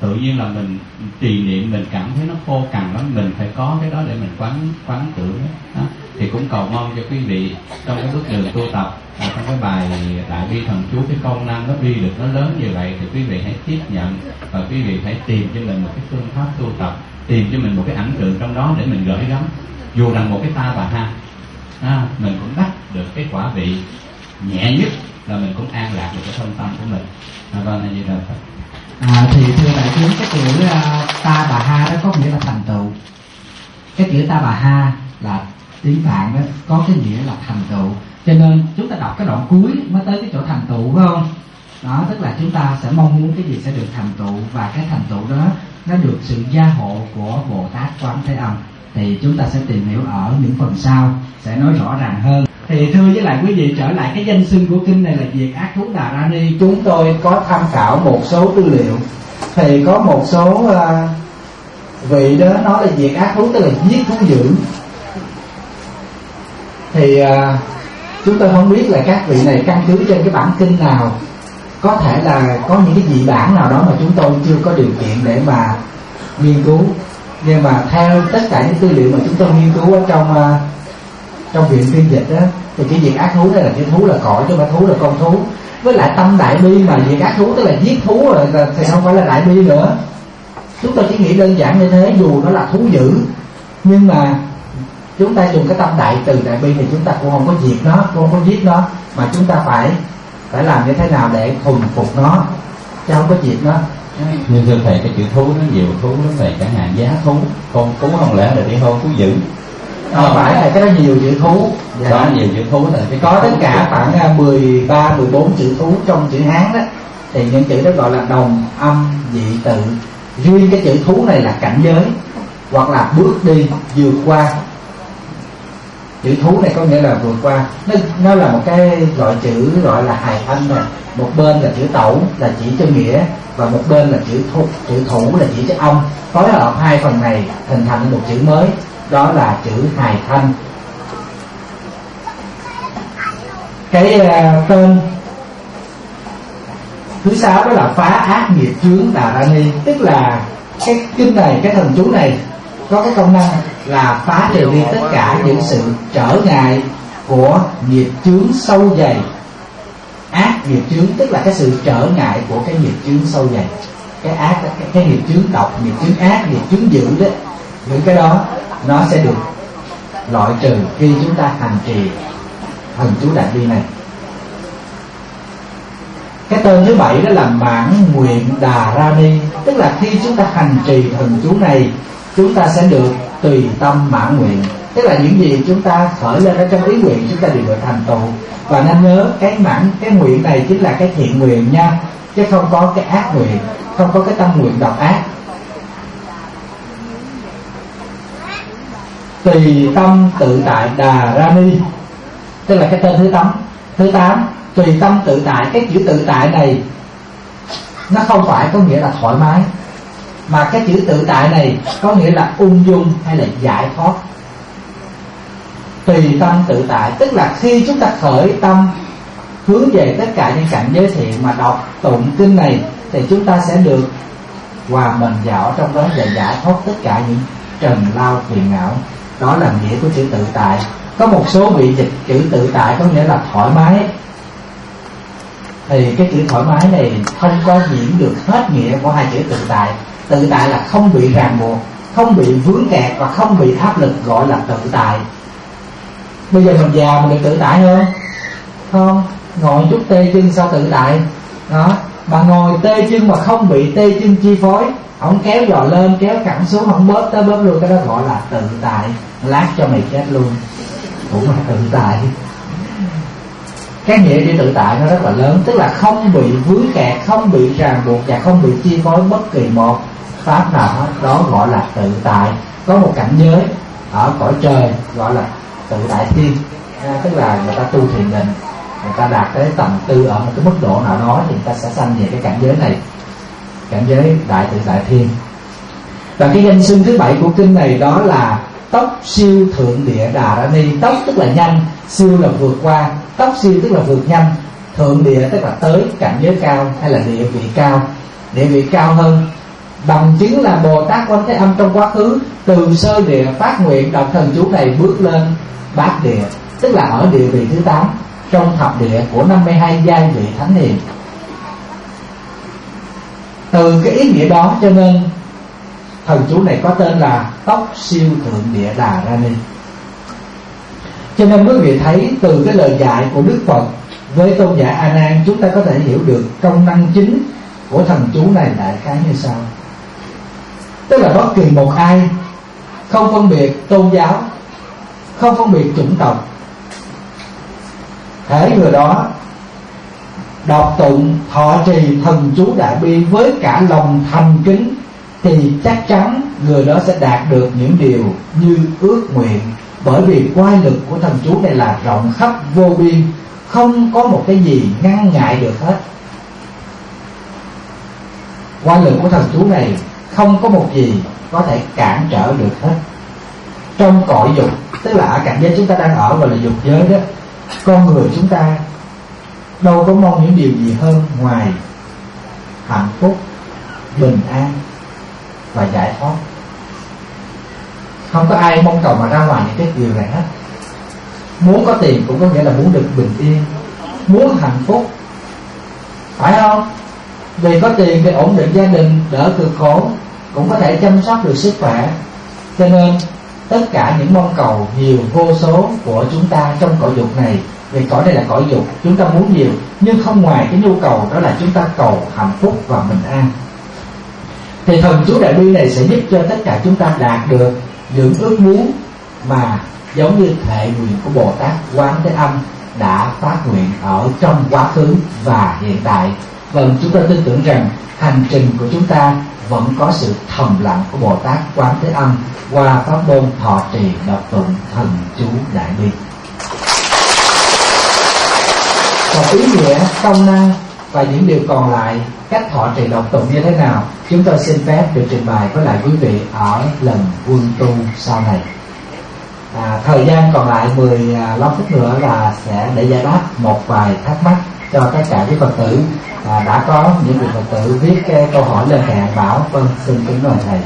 C: tự nhiên là mình trì niệm mình cảm thấy nó khô cằn lắm, mình phải có cái đó để mình quán quán tưởng đó. Thì cũng cầu mong cho quý vị trong cái bước đường tu tập, à, trong cái bài Đại Bi Thần Chú, cái công năng nó bi được nó lớn như vậy, thì quý vị hãy tiếp nhận và quý vị hãy tìm cho mình một cái phương pháp tu tập, tìm cho mình một cái ảnh tượng trong đó để mình gửi gắm. Dù rằng một cái ta bà ha, à, mình cũng đắc được cái quả vị nhẹ nhất là mình cũng an lạc được cái thân tâm của mình. À, vâng, là gì rồi?
B: À, thì thưa đại chúng, cái chữ uh, ta bà ha đó có nghĩa là thành tựu. Cái chữ ta bà ha là tiếng Phạn đó, có cái nghĩa là thành tựu. Cho nên chúng ta đọc cái đoạn cuối mới tới cái chỗ thành tựu, phải không? Đó, tức là chúng ta sẽ mong muốn cái gì sẽ được thành tựu, và cái thành tựu đó nó được sự gia hộ của Bồ Tát Quán Thế Âm. Thì chúng ta sẽ tìm hiểu ở những phần sau, sẽ nói rõ ràng hơn. Thì thưa với lại quý vị, trở lại cái danh xưng của kinh này là Diệt Ác Thú Đà Ra Ni, chúng tôi có tham khảo một số tư liệu. Thì có một số uh, vị đó nói là diệt ác thú, tức là giết thú dữ. Thì uh, chúng tôi không biết là các vị này căn cứ trên cái bản kinh nào, có thể là có những cái dị bản nào đó mà chúng tôi chưa có điều kiện để mà nghiên cứu. Nhưng mà theo tất cả những tư liệu mà chúng tôi nghiên cứu ở trong uh, trong viện phiên dịch đó, thì cái diệt ác thú đây là cái thú là cõi, chứ không phải thú là con thú. Với lại tâm đại bi mà diệt ác thú tức là giết thú rồi, là, thì không phải là đại bi nữa. Chúng tôi chỉ nghĩ đơn giản như thế, dù nó là thú dữ, nhưng mà chúng ta dùng cái tâm đại từ đại bi thì chúng ta cũng không có diệt nó, cũng không có giết nó, mà chúng ta phải phải làm như thế nào để thuần phục nó, chứ không có diệt nó.
C: Nhưng thưa thầy, cái chữ thú nó nhiều thú lắm thầy, chẳng hạn giá thú, con thú không lẽ là đi hôn thú dữ?
B: Không phải là cái đó nhiều chữ thú.
C: Dạ. Có nhiều chữ thú là cái
B: có tất cả khoảng mười ba, mười bốn chữ thú trong chữ Hán đó. Thì những chữ đó gọi là đồng, âm, dị, tự. Riêng cái chữ thú này là cảnh giới, hoặc là bước đi, vượt qua. Chữ thú này có nghĩa là vượt qua. Nó, nó là một cái gọi chữ gọi là hài thanh này. Một bên là chữ tẩu là chỉ cho nghĩa, và một bên là chữ thú, chữ thủ là chỉ cho âm. Phối hợp hai phần này hình thành một chữ mới, đó là chữ hài thanh. Cái uh, tên thứ sáu đó là phá ác nghiệp chướng Đà Ra Ni, tức là cái kinh này, cái thần chú này có cái công năng là phá trừ đi tất cả những sự trở ngại của nghiệp chướng sâu dày. Ác nghiệp chướng tức là cái sự trở ngại của cái nghiệp chướng sâu dày, cái ác, cái, cái nghiệp chướng độc, nghiệp chướng ác, nghiệp chướng dữ đấy, những cái đó nó sẽ được loại trừ khi chúng ta hành trì thần chú đại bi này. Cái tên thứ bảy đó là mãn nguyện Đà Ra Ni, tức là khi chúng ta hành trì thần chú này, chúng ta sẽ được tùy tâm mãn nguyện, tức là những gì chúng ta khởi lên ở trong ý nguyện chúng ta đều được thành tựu. Và nên nhớ cái mãn, cái nguyện này chính là cái thiện nguyện nha, chứ không có cái ác nguyện, không có cái tâm nguyện độc ác. Tùy tâm tự tại Đà Ra Ni, tức là cái tên thứ tám. Thứ tám, tùy tâm tự tại. Cái chữ tự tại này nó không phải có nghĩa là thoải mái, mà cái chữ tự tại này có nghĩa là ung dung hay là giải thoát. Tùy tâm tự tại tức là khi chúng ta khởi tâm hướng về tất cả những cảnh giới thiện mà đọc tụng kinh này, thì chúng ta sẽ được hòa mình vào trong đó và giải thoát tất cả những trần lao phiền não. Đó là nghĩa của chữ tự tại. Có một số vị dịch chữ tự tại có nghĩa là thoải mái, thì cái chữ thoải mái này không có diễn được hết nghĩa của hai chữ tự tại. Tự tại là không bị ràng buộc, không bị vướng kẹt và không bị áp lực, gọi là tự tại. Bây giờ mình già mình được tự tại không? Không, ngồi chút tê chân sao tự tại đó. Mà ngồi tê chân mà không bị tê chân chi phối, không kéo giò lên kéo cẳng xuống, không bóp tới bóp luôn, cái đó gọi là tự tại. Lát cho mày chết luôn, cũng là tự tại. Cái nghĩa chữ tự tại nó rất là lớn, tức là không bị vướng kẹt, không bị ràng buộc và không bị chi phối bất kỳ một pháp nào hết. Đó gọi là tự tại. Có một cảnh giới ở cõi trời gọi là tự tại thiên, à, tức là người ta tu thiền định, người ta đạt tới tầm tư ở một cái mức độ nào đó thì người ta sẽ sanh về cái cảnh giới này, cảnh giới đại tự tại thiên. Và cái danh xưng thứ bảy của kinh này đó là tốc siêu thượng địa Đà Ra Ni. Tốc tức là nhanh, siêu là vượt qua, tốc siêu tức là vượt nhanh, thượng địa tức là tới cảnh giới cao hay là địa vị cao, địa vị cao hơn Bằng chứng là Bồ Tát Quan Thế Âm trong quá khứ từ sơ địa phát nguyện đọc thần chú này bước lên bát địa, tức là ở địa vị thứ tám trong thập địa của năm mươi hai giai vị thánh hiền. Từ cái ý nghĩa đó cho nên thần chú này có tên là Tốc Siêu Thượng Địa Đà Ra Ni. Cho nên quý vị thấy từ cái lời dạy của Đức Phật với tôn giả A Nan, chúng ta có thể hiểu được công năng chính của thần chú này đại khái như sau. Tức là bất kỳ một ai, không phân biệt tôn giáo, không phân biệt chủng tộc, hễ người đó đọc tụng thọ trì thần chú đại bi với cả lòng thành kính thì chắc chắn người đó sẽ đạt được những điều như ước nguyện. Bởi vì quay lực của thần chú này là rộng khắp vô biên, không có một cái gì ngăn ngại được hết. Quay lực của thần chú này không có một gì có thể cản trở được hết. Trong cõi dục, tức là ở cảnh giới chúng ta đang ở gọi là dục giới đó, con người chúng ta đâu có mong những điều gì hơn ngoài hạnh phúc, bình an và giải thoát. Không có ai mong cầu mà ra ngoài những cái điều này hết. Muốn có tiền cũng có nghĩa là muốn được bình yên, muốn hạnh phúc, phải không? Vì có tiền thì ổn định gia đình, đỡ cực khổ, cũng có thể chăm sóc được sức khỏe. Cho nên tất cả những mong cầu nhiều vô số của chúng ta trong cõi dục này, vì cõi này là cõi dục, chúng ta muốn nhiều, nhưng không ngoài cái nhu cầu đó là chúng ta cầu hạnh phúc và bình an. Thì thần chú đại bi này sẽ giúp cho tất cả chúng ta đạt được những ước muốn mà giống như thệ nguyện của Bồ Tát Quán Thế Âm đã phát nguyện ở trong quá khứ và hiện tại. Vâng, chúng ta tin tưởng rằng hành trình của chúng ta vẫn có sự thầm lặng của Bồ Tát Quán Thế Âm qua pháp môn thọ trì đọc tụng thần chú đại bi. Còn ý nghĩa, công năng và những điều còn lại, cách thọ trì đọc tụng như thế nào, chúng tôi xin phép được trình bày với lại quý vị ở lần quân tu sau này. À, thời gian còn lại mười lăm phút nữa là sẽ để giải đáp một vài thắc mắc cho tất cả quý Phật tử. À, đã có những vị Phật tử viết cái câu hỏi lên thầy Hạnh Bảo. Vâng, xin kính mời thầy.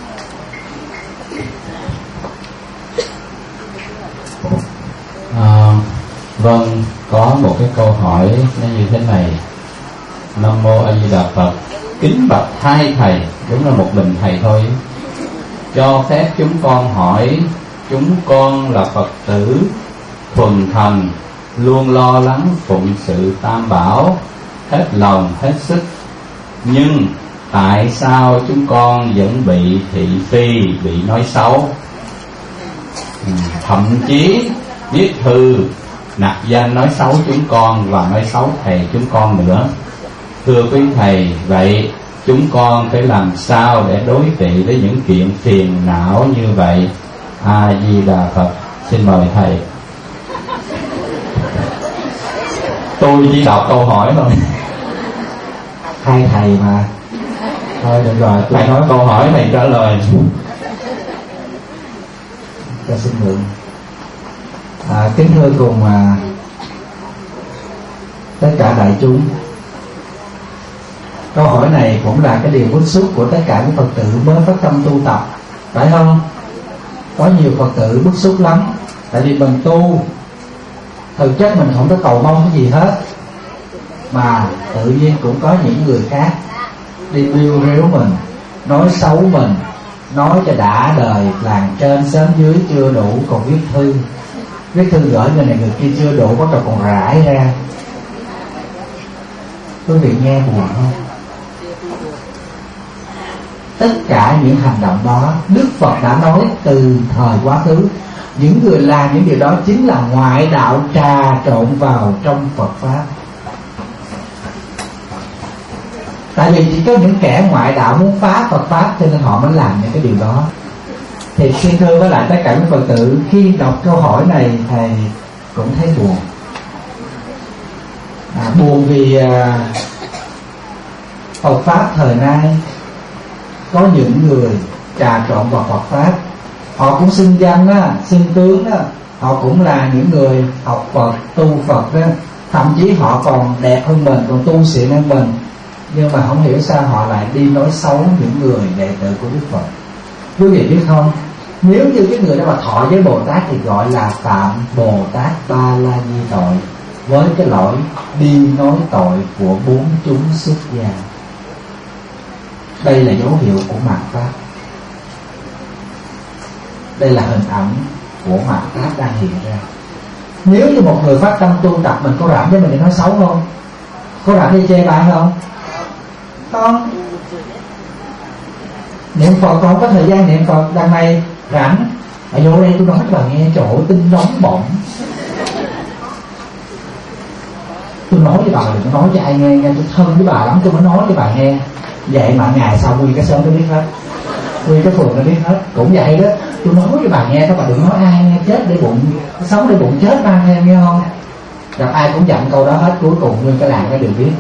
C: À, vâng, có một cái câu hỏi nó như thế này. Nam mô A Di Đà Phật. Kính bạch hai thầy, đúng là một mình thầy thôi, cho phép chúng con hỏi, chúng con là Phật tử thuần thành, luôn lo lắng phụng sự Tam Bảo, hết lòng hết sức, nhưng tại sao chúng con vẫn bị thị phi, bị nói xấu, thậm chí viết thư nặc danh nói xấu chúng con và nói xấu thầy chúng con nữa? Thưa quý thầy, vậy chúng con phải làm sao để đối trị với những chuyện phiền não như vậy? A Di Đà Phật. Xin mời thầy. Tôi chỉ đọc câu hỏi thôi.
B: Hai thầy mà. Thôi được rồi, tôi nói
C: câu hỏi thầy trả lời.
B: Cho xin mượn. À, kính thưa cùng à, tất cả đại chúng, câu hỏi này cũng là cái điều bức xúc của tất cả những Phật tử mới phát tâm tu tập, phải không? Có nhiều Phật tử bức xúc lắm. Tại vì mình tu, thực chất mình không có cầu mong cái gì hết, mà tự nhiên cũng có những người khác đi biêu rếu mình, nói xấu mình, nói cho đã đời, làng trên xóm dưới chưa đủ còn viết thư, viết thư gửi người này người kia chưa đủ, bắt đầu còn rải ra. Quý vị nghe buồn không? Tất cả những hành động đó Đức Phật đã nói từ thời quá khứ. Những người làm những điều đó chính là ngoại đạo trà trộn vào trong Phật Pháp. Tại vì chỉ có những kẻ ngoại đạo muốn phá Phật Pháp cho nên họ mới làm những cái điều đó. Thì xin thưa với lại tất cả các Phật tử, khi đọc câu hỏi này thầy cũng thấy buồn. à, Buồn vì à, Phật Pháp thời nay có những người trà trộn vào Phật Pháp. Họ cũng xưng danh á, xưng tướng á, họ cũng là những người học Phật, tu Phật đó. Thậm chí họ còn đẹp hơn mình, còn tu xịn hơn mình. nhưng mà không hiểu sao họ lại đi nói xấu những người đệ tử của Đức Phật. Quý vị biết không, nếu như cái người đó mà thọ với Bồ Tát thì gọi là phạm Bồ Tát Ba La Di tội, với cái lỗi đi nói tội của bốn chúng xuất gia. Đây là dấu hiệu của mạt pháp. Đây là hình ảnh của mạt pháp đang hiện ra. Nếu như một người phát tâm tu tập, mình có rảnh với mình để nói xấu không? Có rảnh đi chê bai không? Không. Niệm Phật còn có thời gian niệm Phật. Đằng này rảnh, ở vô đây tôi nói cho bà nghe, trời ơi tinh nóng bỏng. Tôi nói với bà, đừng có nói cho ai nghe, nghe tôi thân với bà lắm, tôi mới nói cho bà nghe. Vậy mà ngày sau nguyên cái sớm tôi biết hết, nguyên cái phường nó biết hết. Cũng vậy đó, tôi nói với bà nghe, các bà đừng nói ai nghe, chết để bụng, sống để bụng chết mang theo, nghe không? Gặp ai cũng dặn câu đó hết, cuối cùng nguyên cái làng nó đều biết.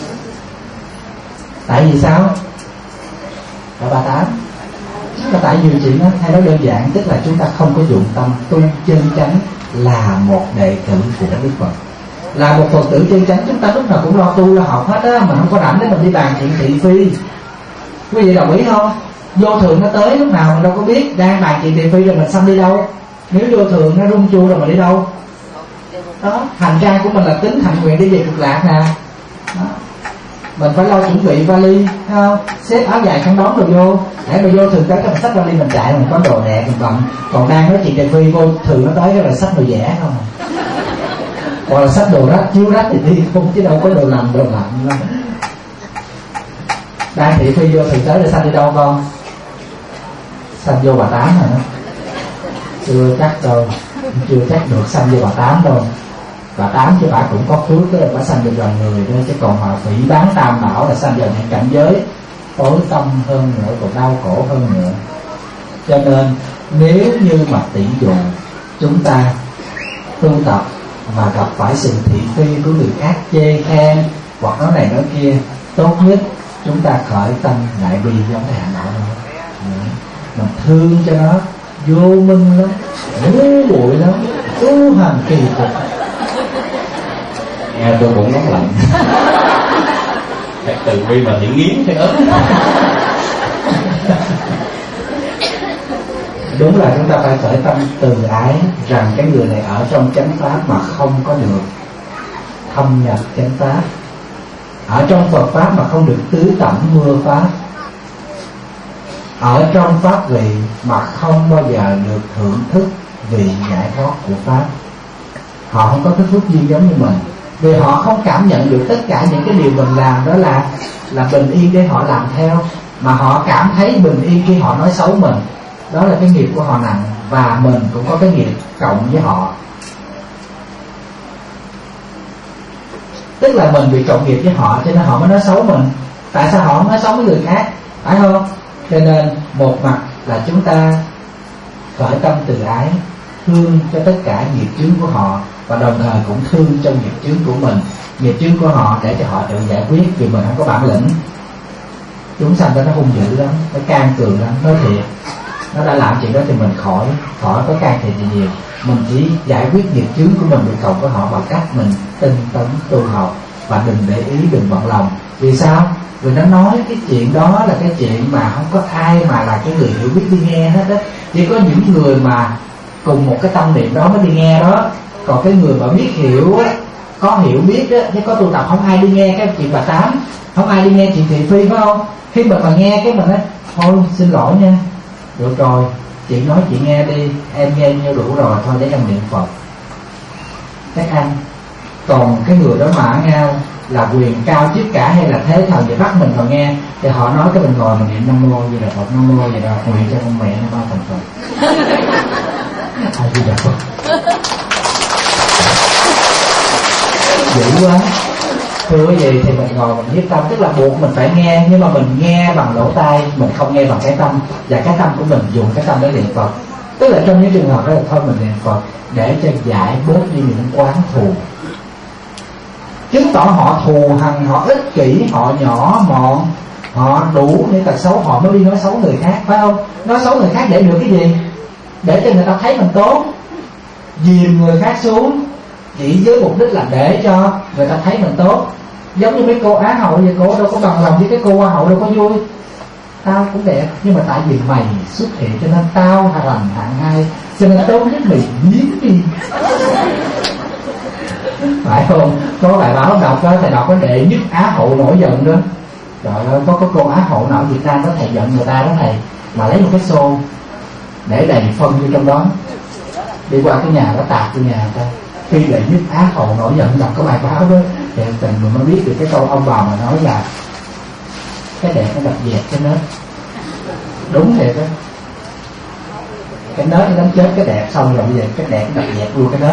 B: Tại vì sao? Tại bà Tám. Là tại vì chuyện đó, hay nói đơn giản, tức là chúng ta không có dụng tâm tu chân chánh là một đệ tử của Đức Phật. Là một Phật tử chân chánh, chúng ta lúc nào cũng lo tu lo học hết á, mà không có rảnh để mình đi bàn chuyện thị phi. Quý vị đồng ý không? Vô thường nó tới lúc nào mình đâu có biết. Đang bàn chuyện thị phi rồi mình xăm đi đâu? Nếu vô thường nó rung chuông rồi mình đi đâu? Đó, hành trang của mình là tính thành nguyện đi về cực lạc nè. Đó. Mình phải lo chuẩn bị vali, không? Xếp áo dài khăn đón rồi vô. Để mà vô thường tới cái mình xách vali mình chạy, mình có đồ nè mình bận. Còn đang nói chuyện thị phi, vô thường nó tới cái là xách đồ rẻ không? Hoặc là xách đồ rách, chiếu rách thì đi không, chứ đâu có đồ làm đồ lạnh đâu. Đang thị phi vô thường tới để xanh đi đâu con? Xanh vô bà Tám hả? Chưa chắc đâu, chưa chắc được xanh vô bà Tám đâu. Bà Tám chứ bà cũng có phước đó, bà sanh được loài người đó, chứ còn mà phỉ bán tam bảo là sanh vào những cảnh giới tối tâm hơn nữa, còn đau khổ hơn nữa. Cho nên nếu như mà tỷ dụ chúng ta tu tập mà gặp phải sự thị phi của người khác chê khen hoặc nói này nói kia, tốt nhất chúng ta khởi tâm đại bi giống thầy Hà Nội đó. Mình thương cho nó, vô minh lắm, ngu bụi lắm, tu hành kỳ cục.
C: Nghe tôi cũng rất lạnh. Từ bi mà thiện nghiến thế ớt.
B: Đúng là chúng ta phải khởi tâm từ ái rằng cái người này ở trong chánh pháp mà không có được thâm nhập chánh pháp, ở trong Phật pháp mà không được tứ tẩm mưa pháp, ở trong pháp vị mà không bao giờ được thưởng thức vị giải thoát của pháp. Họ không có cái phước duyên giống như mình, vì họ không cảm nhận được tất cả những cái điều mình làm đó là là bình yên để họ làm theo, mà họ cảm thấy bình yên khi họ nói xấu mình. Đó là cái nghiệp của họ nặng, và mình cũng có cái nghiệp cộng với họ. Tức là mình bị cộng nghiệp với họ, cho nên họ mới nói xấu mình. Tại sao họ không nói xấu với người khác, phải không? Cho nên một mặt là chúng ta khởi tâm từ ái, thương cho tất cả nghiệp chướng của họ, và đồng thời cũng thương trong nghiệp chướng của mình, nghiệp chướng của họ để cho họ tự giải quyết, vì mình không có bản lĩnh. Chúng sanh đó nó hung dữ lắm, nó can cường lắm, nói thiệt. Nó đã làm chuyện đó thì mình khỏi khỏi có can thiệp gì nhiều. Mình chỉ giải quyết nghiệp chướng của mình bị cộng với họ bằng cách mình tinh tấn tu học, và đừng để ý, đừng bận lòng. Vì sao? Vì nó nói cái chuyện đó là cái chuyện mà không có ai mà là cái người hiểu biết đi nghe hết á. Chỉ có những người mà cùng một cái tâm niệm đó mới đi nghe đó. Còn cái người mà biết hiểu á, có hiểu biết á, chứ có tu tập không ai đi nghe cái chuyện bà Tám, không ai đi nghe chuyện thị phi, phải không? Khi mà mà nghe cái mình nói thôi xin lỗi nha, được rồi, chị nói chị nghe đi, em nghe nhiêu đủ rồi, thôi để em niệm Phật các anh. Còn cái người đó mà nghe là quyền cao trước cả hay là thế thần để bắt mình vào nghe, thì họ nói cái mình ngồi mình niệm Nam Mô vậy là Phật, Nam Mô vậy là nguyện cho con mẹ nó ba thành Phật. Ai đi Phật dữ quá. Thưa quý vị, thì mình ngồi mình nhiếp tâm, tức là buộc mình phải nghe, nhưng mà mình nghe bằng lỗ tai, mình không nghe bằng cái tâm, và cái tâm của mình dùng cái tâm để niệm Phật. Tức là trong những trường hợp đó là thôi mình niệm Phật để cho giải bớt đi những quán thù, chứng tỏ họ thù hằn, họ ích kỷ, họ nhỏ mọn, họ đủ những tật xấu, họ mới đi nói xấu người khác, phải không? Nói xấu người khác để được cái gì? Để cho người ta thấy mình tốt, dìm người khác xuống, chỉ với mục đích là để cho người ta thấy mình tốt. Giống như mấy cô Á hậu vậy, cô đâu có bằng lòng với cái cô Hoa hậu, đâu có vui. Tao cũng đẹp, nhưng mà tại vì mày xuất hiện cho nên tao làm hạng hai, cho nên tốt nhất mày biến đi. Phải không? Có bài báo đọc đó, thầy đọc cái đệ nhất Á hậu nổi giận đó. Trời ơi, có cái cô Á hậu nào ở Việt Nam đó thầy giận người ta đó thầy, mà lấy một cái xô để đầy phân vô trong đó, đi qua cái nhà đó tạt vô nhà người ta. Khi đệ nhất Á hậu nổi giận đọc cái bài báo đó thì tình mình mới biết được cái câu ông bà mà nói là cái đẹp nó đập dẹp cái nết. Đúng thiệt đó, cái nết nó đánh chết cái đẹp, xong rồi bây giờ cái đẹp nó đập dẹp luôn cái nết.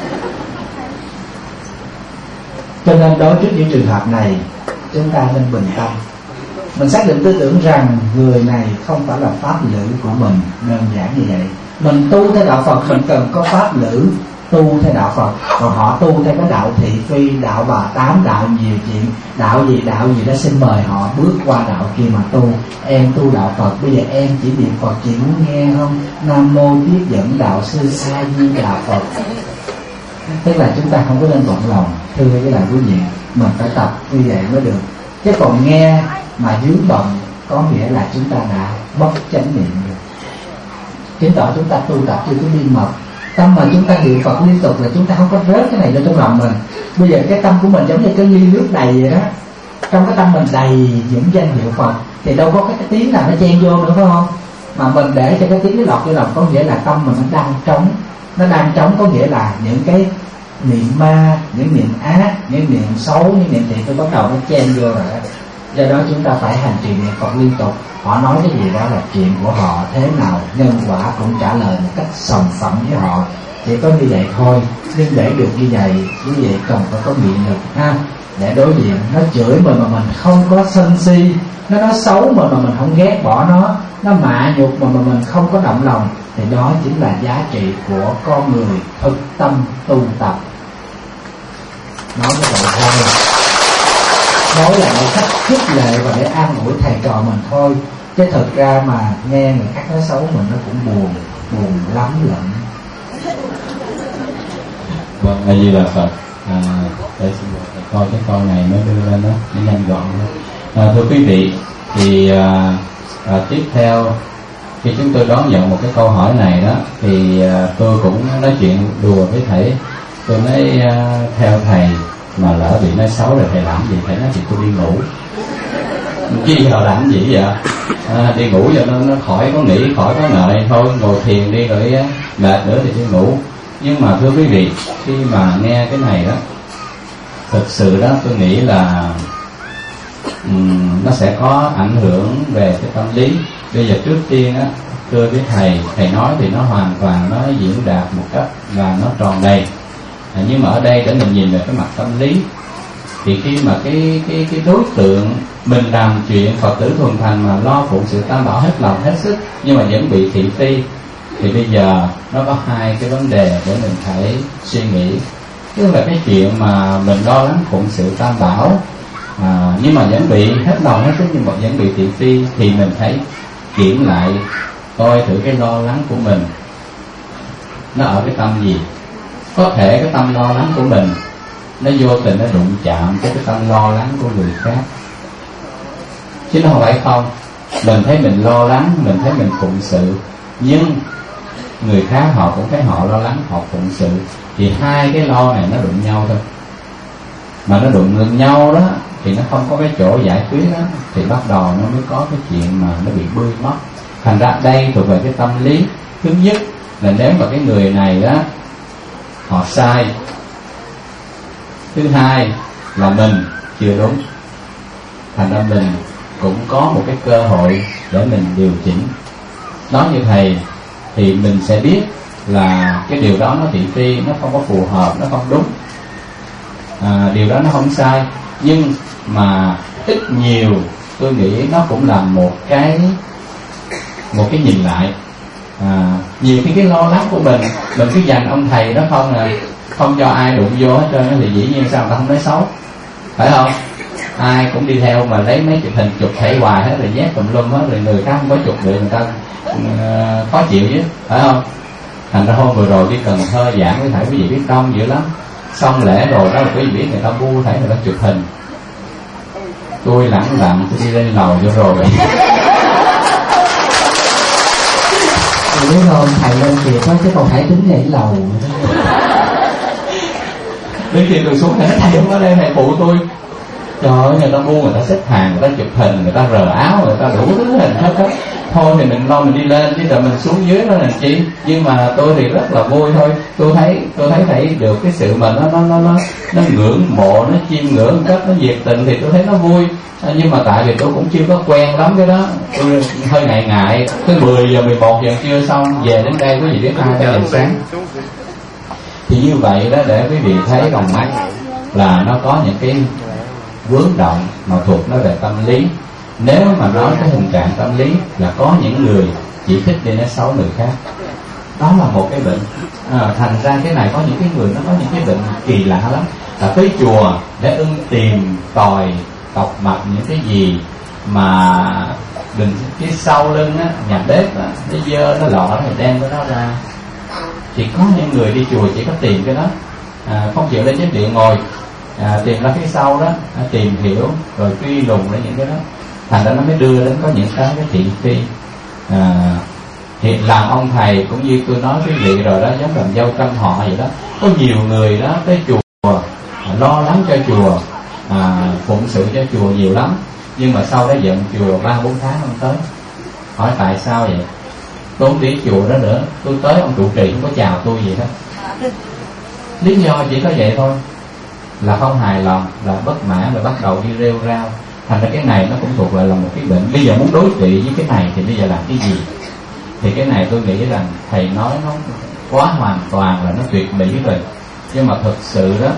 B: Cho nên đối trước những trường hợp này, chúng ta nên bình tâm. Mình xác định tư tưởng rằng người này không phải là pháp lữ của mình, đơn giản như vậy. Mình tu theo đạo Phật, mình cần có pháp lữ tu theo đạo Phật. Còn họ tu theo cái đạo thị phi, đạo bà tám, đạo nhiều chuyện, đạo gì đạo gì đó, xin mời họ bước qua đạo kia mà tu. Em tu đạo Phật, bây giờ em chỉ niệm Phật, chị muốn nghe không? Nam mô tiếp dẫn đạo sư A Di Đà Phật. Tức là chúng ta không có nên bận lòng. Thưa với lại quý vị, mình phải tập như vậy mới được. Chứ còn nghe mà dướng bận có nghĩa là chúng ta đã mất chánh niệm rồi, chứng tỏ chúng ta tu tập chưa có liên mật. Tâm mà chúng ta niệm Phật liên tục là chúng ta không có rớt cái này vô trong lòng mình. Bây giờ cái tâm của mình giống như cái ly nước đầy vậy đó, trong cái tâm mình đầy những danh hiệu Phật thì đâu có cái, cái tiếng nào nó chen vô nữa, phải không? Mà mình để cho cái tiếng nó lọt vô lòng có nghĩa là tâm mình nó đang trống. Nó đang trống có nghĩa là những cái niệm ma, những niệm ác, những niệm xấu, những niệm thiện nó bắt đầu nó chen vô rồi. Do đó chúng ta phải hành trì niệm Phật liên tục. Họ nói cái gì đó là chuyện của họ thế nào, nhân quả cũng trả lời một cách sòng phẳng với họ. Chỉ có như vậy thôi. Nhưng để được như vậy, quý vị cần phải có nghị lực ha, để đối diện. Nó chửi mình mà mình không có sân si, nó nói xấu mình mà mình không ghét bỏ nó, nó mạ nhục mà, mà mình không có động lòng, thì đó chính là giá trị của con người thực tâm tu tập. Nói như vậy thôi, nói là một cách khích lệ và để an ủi thầy trò mình thôi, chứ thực ra mà nghe người khác nói xấu mình nó cũng buồn, buồn lắm lận.
C: Vâng, A Di Đà Phật. À, để xin lỗi, coi cái câu này mới đưa lên đó, nó nhanh gọn đó. À, thưa quý vị, thì à, à, tiếp theo khi chúng tôi đón nhận một cái câu hỏi này đó, thì à, tôi cũng nói chuyện đùa với thầy. Tôi nói à, theo thầy mà lỡ bị nói xấu rồi thầy làm gì? Thầy nói thì tôi đi ngủ. Chứ giờ làm gì vậy? À, đi ngủ cho nó, nó khỏi có nghĩ, khỏi có ngợi, thôi ngồi thiền đi rồi á, mệt nữa thì đi ngủ. Nhưng mà thưa quý vị, khi mà nghe cái này đó, thực sự đó tôi nghĩ là um, nó sẽ có ảnh hưởng về cái tâm lý. Bây giờ trước tiên á, thưa với thầy, thầy nói thì nó hoàn toàn nó diễn đạt một cách và nó tròn đầy. À, nhưng mà ở đây để mình nhìn về cái mặt tâm lý, thì khi mà cái cái cái đối tượng mình làm chuyện Phật tử thuần thành mà lo phụng sự tam bảo hết lòng hết sức, nhưng mà vẫn bị thị phi, thì bây giờ nó có hai cái vấn đề để mình phải suy nghĩ. Tức là cái chuyện mà mình lo lắng phụng sự tam bảo à, nhưng mà vẫn bị hết lòng hết sức, nhưng mà vẫn bị thị phi, thì mình phải kiểm lại coi thử cái lo lắng của mình nó ở cái tâm gì. Có thể cái tâm lo lắng của mình nó vô tình nó đụng chạm với cái tâm lo lắng của người khác, chứ nó không phải không. Mình thấy mình lo lắng, mình thấy mình phụng sự, nhưng người khác họ cũng thấy họ lo lắng, họ phụng sự, thì hai cái lo này nó đụng nhau thôi. Mà nó đụng ngược nhau đó thì nó không có cái chỗ giải quyết đó, thì bắt đầu nó mới có cái chuyện mà nó bị bươi mất. Thành ra đây thuộc về cái tâm lý. Thứ nhất là nếu mà cái người này đó họ sai. Thứ hai là mình chưa đúng. Thành ra mình cũng có một cái cơ hội để mình điều chỉnh. Nói như thầy thì mình sẽ biết là cái điều đó nó thị phi, nó không có phù hợp, nó không đúng. À, điều đó nó không sai, nhưng mà ít nhiều tôi nghĩ nó cũng là một cái một cái nhìn lại. À, nhiều khi cái lo lắng của mình, mình cứ dành ông thầy đó không là không cho ai đụng vô hết trơn, thì dĩ nhiên sao người ta không nói xấu, phải không? Ai cũng đi theo mà lấy mấy chụp hình chụp thể hoài hết, rồi nhét tùm lum hết, rồi người khác không có chụp được người ta uh, khó chịu chứ, phải không? Thành ra hôm vừa rồi đi Cần Thơ giảng với thầy, quý vị biết đông dữ lắm, xong lễ rồi đó là quý vị biết người ta bu thầy, người ta chụp hình, tôi lẳng lặng tôi đi lên lầu cho rồi.
B: Tôi biết không, thầy lên kìa có chứ còn phải tính nhảy lầu.
C: Đến khi tôi xuống thầy thầy không có đây, thầy phụ tôi. Trời ơi, người ta mua, người ta xếp hàng, người ta chụp hình, người ta rờ áo, người ta đủ thứ hình hết hết. Thôi thì mình lo mình đi lên, chứ rồi mình xuống dưới đó làm chi. Nhưng mà tôi thì rất là vui thôi. Tôi thấy tôi thấy thấy được cái sự mà nó nó nó nó, nó ngưỡng mộ, nó chiêm ngưỡng cách, nó nhiệt tình thì tôi thấy nó vui. À, nhưng mà tại vì tôi cũng chưa có quen lắm cái đó, tôi hơi ngại ngại. Tới mười giờ mười một giờ trưa xong về đến đây quý vị biết hai giờ sáng. Thì như vậy đó, để quý vị thấy rằng là nó có những cái vướng động mà thuộc nó về tâm lý. Nếu mà nói cái hình trạng tâm lý là có những người chỉ thích đi nói xấu người khác, đó là một cái bệnh. À, thành ra cái này có những cái người nó có những cái bệnh kỳ lạ lắm, là tới chùa để ưng tìm tòi tọc mạch những cái gì mà đừng phía sau lưng á, nhà bếp á, nó dơ nó lọ thì đem cái đó ra. Thì có những người đi chùa chỉ có tìm cái đó, à, không chịu lên trên điện ngồi, à, tìm ra phía sau đó, à, tìm hiểu rồi truy lùng đến những cái đó. Thành ra nó mới đưa đến có những cái cái thị phi. À, thì làm ông thầy cũng như tôi nói quý vị rồi đó, giống làm dâu trăm họ vậy đó. Có nhiều người đó tới chùa à, lo lắng cho chùa, à, phụng sự cho chùa nhiều lắm, nhưng mà sau đó giận chùa ba bốn tháng không tới. Hỏi tại sao vậy? Tôi không đi chùa đó nữa, tôi tới ông trụ trì không có chào tôi vậy đó. Lý do chỉ có vậy thôi, là không hài lòng, là bất mãn, là bắt đầu đi rêu rao. Thành ra cái này nó cũng thuộc lại là một cái bệnh. Bây giờ muốn đối trị với cái này thì bây giờ làm cái gì? Thì cái này tôi nghĩ rằng thầy nói nó quá hoàn toàn là nó tuyệt mỹ rồi. Nhưng mà thực sự đó,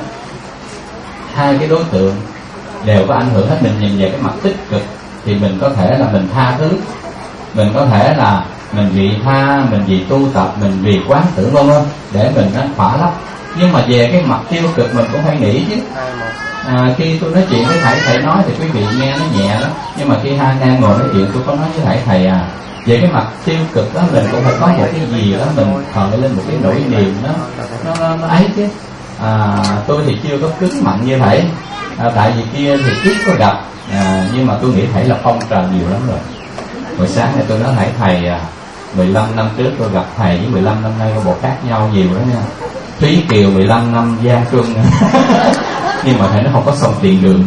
C: hai cái đối tượng đều có ảnh hưởng hết. Mình nhìn về cái mặt tích cực thì mình có thể là mình tha thứ, mình có thể là mình vì tha, mình vì tu tập, mình vì quán tưởng vân vân để mình nó khỏa lấp. Nhưng mà về cái mặt tiêu cực mình cũng phải nghĩ chứ. À, khi tôi nói chuyện với thầy, thầy nói thì quý vị nghe nó nhẹ lắm, nhưng mà khi hai anh em ngồi nói chuyện tôi có nói với thầy, thầy à, về cái mặt tiêu cực đó mình cũng phải có một cái gì đó mình khởi lên một cái nỗi niềm đó, nó, nó, nó ấy chứ. À, tôi thì chưa có cứng mạnh như thầy, à, tại vì kia thì ít có gặp, à, nhưng mà tôi nghĩ thầy là phong trào nhiều lắm rồi. Hồi sáng này tôi nói thầy, thầy à, mười lăm năm trước tôi gặp thầy với mười lăm năm nay có bộ khác nhau nhiều đó nha. Thúy Kiều mười lăm năm Giang Trung nhưng mà thầy nó không có sông Tiền Đường.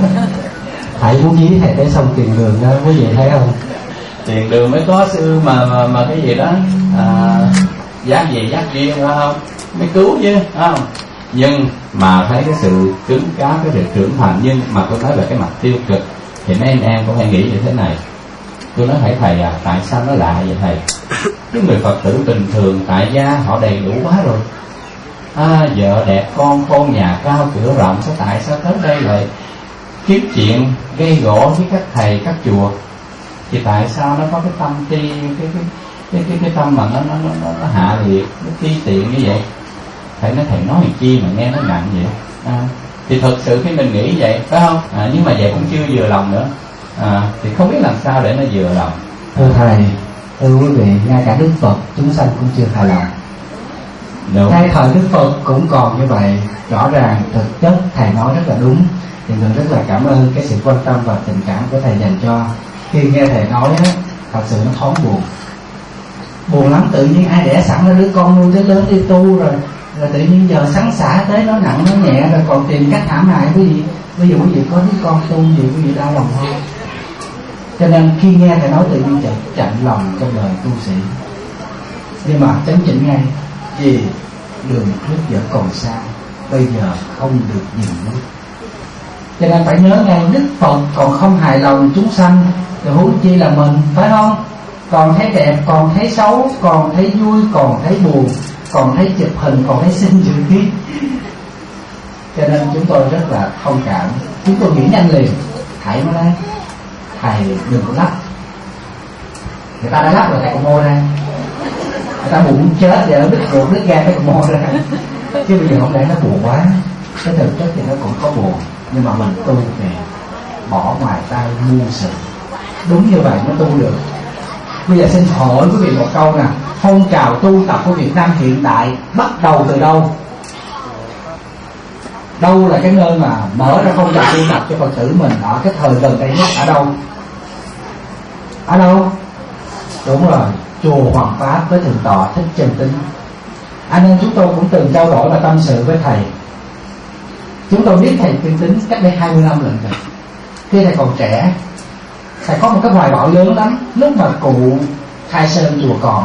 B: Thầy muốn dí thầy tới sông Tiền Đường đó, quý vị thấy không?
C: Tiền Đường mới có sư mà mà, mà cái gì đó à, giác gì giác duyên phải không, mới cứu chứ không. Nhưng mà thấy cái sự cứng cáp, cái sự trưởng thành. Nhưng mà tôi nói là cái mặt tiêu cực thì mấy anh em cũng hay nghĩ như thế này. Tôi nói thầy thầy à, tại sao nó lạ vậy thầy? Những người Phật tử bình thường tại gia họ đầy đủ quá rồi, à, vợ đẹp con khôn nhà cao cửa rộng, sao tại sao tới đây lại kiếm chuyện gây gỗ với các thầy các chùa? Thì tại sao nó có cái tâm ti, cái cái cái cái, cái tâm mà nó nó nó, nó hạ liệt, nó ti tiện như vậy? Thầy nói thầy nói gì chi mà nghe nó nặng vậy? À, thì thật sự khi mình nghĩ vậy phải không? À, nhưng mà vậy cũng chưa vừa lòng nữa. À, thì không biết làm sao để nó vừa lòng.
B: Thưa thầy, thưa quý vị, ngay cả Đức Phật chúng sanh cũng chưa hài lòng.
C: Đúng.
B: Ngay thời Đức Phật cũng còn như vậy. Rõ ràng thực chất thầy nói rất là đúng. Thì mình rất là cảm ơn cái sự quan tâm và tình cảm của thầy dành cho. Khi nghe thầy nói á, thật sự nó thoáng buồn. Buồn lắm, tự nhiên ai đẻ sẵn ra đứa con nuôi tới lớn đi tu rồi, rồi tự nhiên giờ sáng xả tới nói nặng nói nhẹ, rồi còn tìm cách hãm hại quý vị. Ví dụ quý vị có đứa con tu gì quý vị đau lòng hơn. Cho nên khi nghe thầy nói tự nhiên chợt chạnh lòng trong đời tu sĩ. Nhưng mà chấn chỉnh ngay, vì đường trước vẫn còn xa, bây giờ không được nhìn nước. Cho nên phải nhớ ngay, Đức Phật còn không hài lòng chúng sanh thì huống chi là mình, phải không? Còn thấy đẹp, còn thấy xấu, còn thấy vui, còn thấy buồn, còn thấy chụp hình, còn thấy xin chữ ký. Cho nên chúng tôi rất là thông cảm. Chúng tôi nghĩ nhanh liền, thầy nó đây, thầy đừng có lắp. Người ta đã lắp rồi thầy còn mô ra. Người ta buồn chết vậy, nó đứt ruột, đứt gan, thầy còn mô ra. Chứ bây giờ không lẽ nó buồn quá. Cái thực chất thì nó cũng có buồn, nhưng mà mình tu về bỏ ngoài tay muôn sự. Đúng như vậy nó tu được. Bây giờ xin hỏi quý vị một câu nè, phong trào tu tập của Việt Nam hiện tại bắt đầu từ đâu? đâu là cái nơi mà mở ra phong trào tu tập cho Phật tử mình ở cái thời gần đây nhất? Ở đâu? Ở đâu? Đúng rồi, chùa Hoàng Pháp với Thượng tọa Thích Chân Tín. Anh em chúng tôi cũng từng trao đổi và tâm sự với thầy. Chúng tôi biết thầy Chân Tín cách đây hai mươi năm lần rồi. Khi thầy còn trẻ, thầy có một cái hoài bão lớn lắm. Lúc mà cụ khai sơn chùa còn,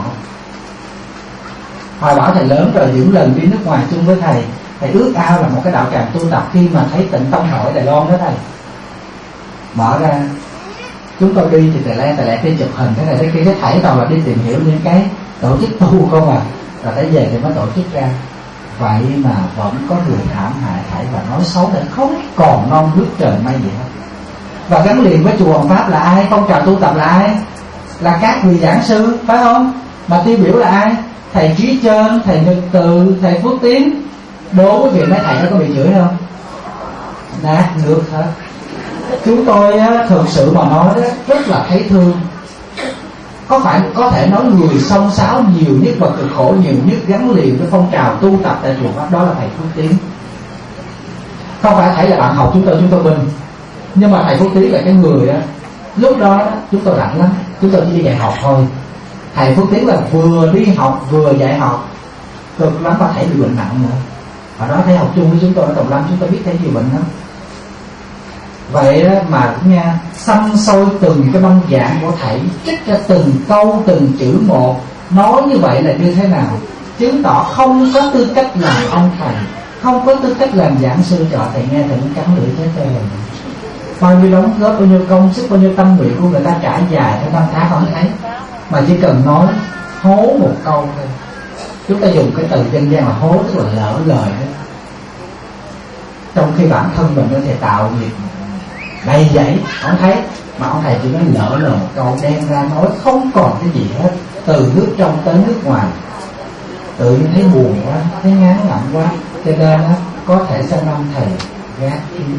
B: hoài bão thầy lớn rồi. Những lần đi nước ngoài chung với thầy, thầy ước ao là một cái đạo tràng tu tập. Khi mà thấy Tịnh Tông Hội Đài Loan đó thầy mở ra, chúng tôi đi thì thầy Lan thầy lại đi chụp hình thế này thế kia, cái thảy toàn là đi tìm hiểu những cái tổ chức tu không à, rồi tới về thì mới tổ chức ra. Vậy mà vẫn có người thảm hại thảy và nói xấu thầy không còn non nước trời mây gì hết. Và gắn liền với chùa Hoàng Pháp là ai? Phong trào tu tập là ai? Là các vị giảng sư, phải không? Mà tiêu biểu là ai? Thầy Trí Trơn, thầy Nhật Từ, thầy Phước Tiến. Đố quý vị mấy thầy đó có bị chửi không? Nát nước hết. Chúng tôi á, thực sự mà nói đó, rất là thấy thương. Có phải có thể nói người xông xáo nhiều nhất và cực khổ nhiều nhất gắn liền với phong trào tu tập tại chùa Pháp đó là thầy Phước Tiến. Không phải thầy là bạn học chúng tôi, chúng tôi bình, nhưng mà thầy Phước Tiến là cái người á, lúc đó chúng tôi rảnh lắm, chúng tôi chỉ đi dạy học thôi. Thầy Phước Tiến là vừa đi học vừa dạy học, cực lắm, và thầy bị bệnh nặng nữa. Và đó thầy học chung với chúng tôi ở Đồng Lâm, chúng tôi biết thầy bị bệnh lắm. Vậy đó mà nha, xăm soi từng cái băng giảng của thầy, trích ra từng câu từng chữ một. Nói như vậy là như thế nào? Chứng tỏ không có tư cách làm ông thầy, không có tư cách làm giảng sư. Cho thầy nghe thầy cũng cắn lưỡi chết rồi. Bao nhiêu đóng góp, bao nhiêu công sức, bao nhiêu tâm nguyện của người ta trải dài theo năm tháng không thấy. Mà chỉ cần nói hố một câu thôi, chúng ta dùng cái từ dân gian là hố, tức là lỡ lời đó. Trong khi bản thân mình có thể tạo nghiệp đầy dẫy, ông thấy, mà ông thầy chỉ nói lỡ lời một câu đem ra nói không còn cái gì hết, từ nước trong tới nước ngoài. Tự nhiên thấy buồn quá, thấy ngán ngẩm quá, cho nên á có thể sang năm thầy gác kín.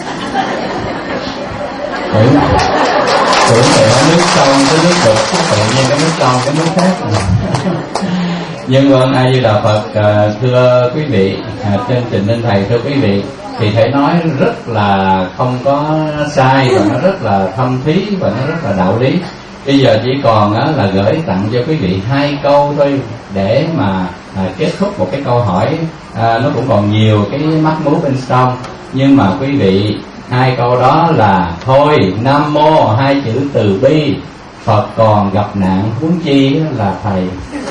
C: Tưởng tưởng thầy nói nước trong cái nước đục, tự nhiên cái nước trong cái nước khác. Nhưng vâng, A Di Đà Phật. À, thưa quý vị, à, trên trình lên thầy, thưa quý vị, thì thầy nói rất là không có sai, và nó rất là thâm thúy, và nó rất là đạo lý. Bây giờ chỉ còn á, là gửi tặng cho quý vị hai câu thôi để mà à, kết thúc một cái câu hỏi. À, nó cũng còn nhiều cái mắc mú bên trong, nhưng mà quý vị, hai câu đó là: thôi Nam Mô hai chữ từ bi, Phật còn gặp nạn huống chi là thầy.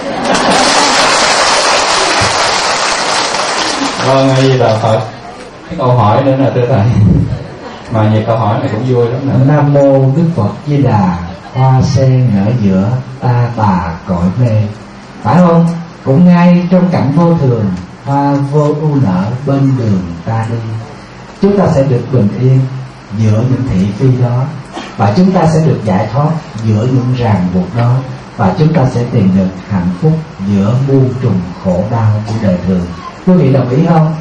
C: Vâng, A Di Đà Phật. Cái câu hỏi nữa là thưa thầy, mà nhiều câu hỏi này cũng vui lắm nữa.
B: Nam Mô Đức Phật Di Đà, hoa sen nở giữa ta bà cõi mê. Phải không? Cũng ngay trong cảnh vô thường, hoa vô ưu nở bên đường ta đi. Chúng ta sẽ được bình yên giữa những thị phi đó, và chúng ta sẽ được giải thoát giữa những ràng buộc đó, và chúng ta sẽ tìm được hạnh phúc giữa muôn trùng khổ đau của đời thường. Quý vị đồng ý không?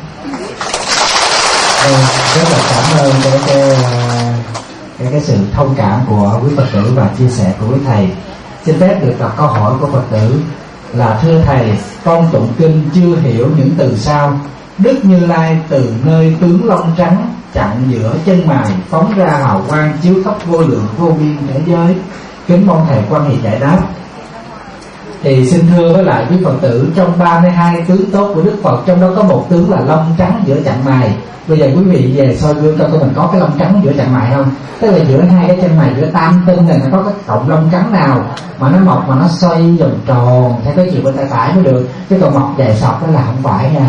B: Ừ, rất là cảm ơn cái cái, cái cái sự thông cảm của quý Phật tử và chia sẻ của quý thầy. Xin phép được đọc câu hỏi của Phật tử là: thưa thầy, con tụng kinh chưa hiểu những từ sau: Đức Như Lai từ nơi tướng long trắng chặn giữa chân mày, phóng ra hào quang chiếu khắp vô lượng vô biên thế giới. Kính mong thầy quan hệ giải đáp. Thì xin thưa với lại quý Phật tử, trong ba mươi hai tướng tốt của Đức Phật, trong đó có một tướng là long trắng giữa chặn mày. Bây giờ quý vị về soi gương coi mình có cái lông trắng giữa chặn mày không? Tức là giữa hai cái chân mày, giữa tam tinh này nó có cái cọng lông trắng nào mà nó mọc mà nó xoay vòng tròn theo cái chiều bên tay phải mới được, chứ còn mọc dài sọc đó là không phải nha.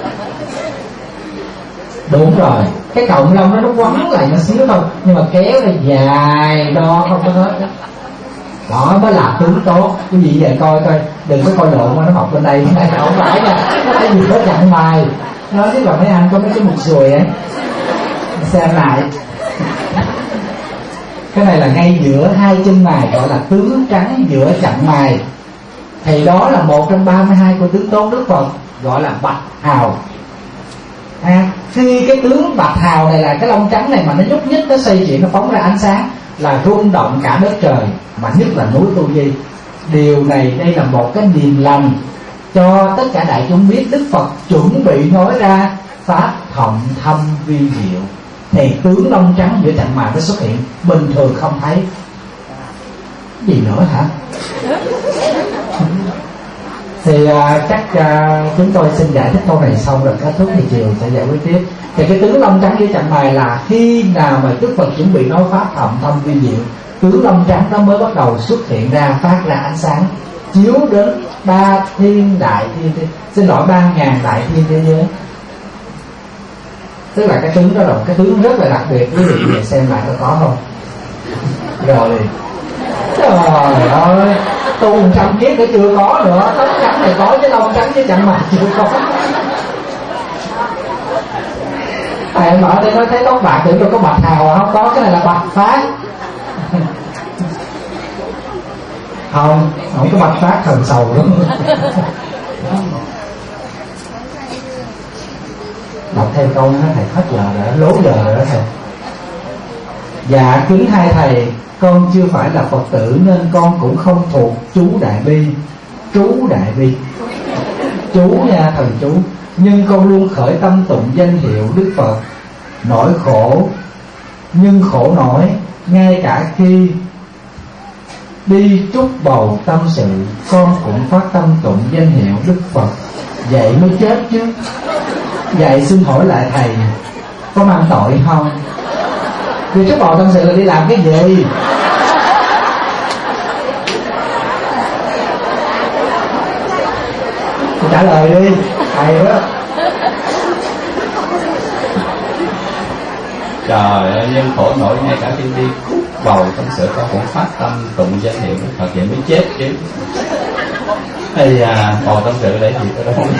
B: Đúng rồi, cái cọng lông đó nó quấn lại nó xíu thôi, nhưng mà kéo ra dài đo không có hết đó. Đó mới là tướng tốt. Quý vị về coi coi, đừng có coi lộn mà nó mọc bên đây, không phải nha, nó phải gì có chặn mày. Nói chứ còn mấy anh có mấy cái mụn ruồi ấy, xem lại. Cái này là ngay giữa hai chân mày, gọi là tướng trắng giữa chặn mày. Thì đó là một trong ba mươi hai của tướng tốt Đức Phật, gọi là bạch hào. À, khi cái tướng bạch hào này là cái lông trắng này mà nó nhúc nhích, nó xoay chuyển, nó phóng ra ánh sáng, là rung động cả đất trời, mà nhất là núi Tu Di. Điều này đây là một cái điềm lành cho tất cả đại chúng biết Đức Phật chuẩn bị nói ra pháp họng thâm vi diệu, thì tướng lông trắng giữa chặng mày nó xuất hiện, bình thường không thấy. Gì nữa hả? Thì à, chắc à, chúng tôi xin giải thích câu này xong rồi kết thúc, thì chiều sẽ giải quyết tiếp. Thì cái tướng lông trắng giữa chặng mày là khi nào mà Đức Phật chuẩn bị nói pháp họng thâm vi diệu, tướng lông trắng nó mới bắt đầu xuất hiện ra, phát ra ánh sáng, chiếu đến ba thiên đại thiên, thiên xin lỗi ba ngàn đại thiên thế giới. Tức là cái tướng đó là một cái tướng rất là đặc biệt. Quý vị về xem lại có có không? Rồi trời ơi, tu một trăm kiếp nữa chưa có nữa. Tóc trắng này có chứ lông trắng chứ chẳng mà chưa có. Thầy em bảo đây nói thấy tóc bạc tưởng đâu có bạch hào, không có, cái này là bạch phát. Không, không có bạch phát thần sầu lắm. Đọc thêm câu nó thầy hết giờ rồi, lố giờ rồi đó thầy. Dạ kính hai thầy, con chưa phải là Phật tử nên con cũng không thuộc chú Đại Bi. Chú Đại Bi, chú nha, thần chú. Nhưng con luôn khởi tâm tụng danh hiệu Đức Phật. Nỗi khổ, nhưng khổ nổi, ngay cả khi đi trút bầu tâm sự, con cũng phát tâm tụng danh hiệu Đức Phật. Vậy mới chết chứ. Vậy xin hỏi lại thầy, có mang tội không? Đi trút bầu tâm sự là đi làm cái gì? Trả lời đi, thầy đó.
C: Trời ơi, nhân khổ nổi ngay cả khi đi cút bầu tâm sự con cũng phát tâm tụng danh hiệu Đức Phật, vậy mới chết chứ. Ây da, bầu tâm sự để gì ở đó.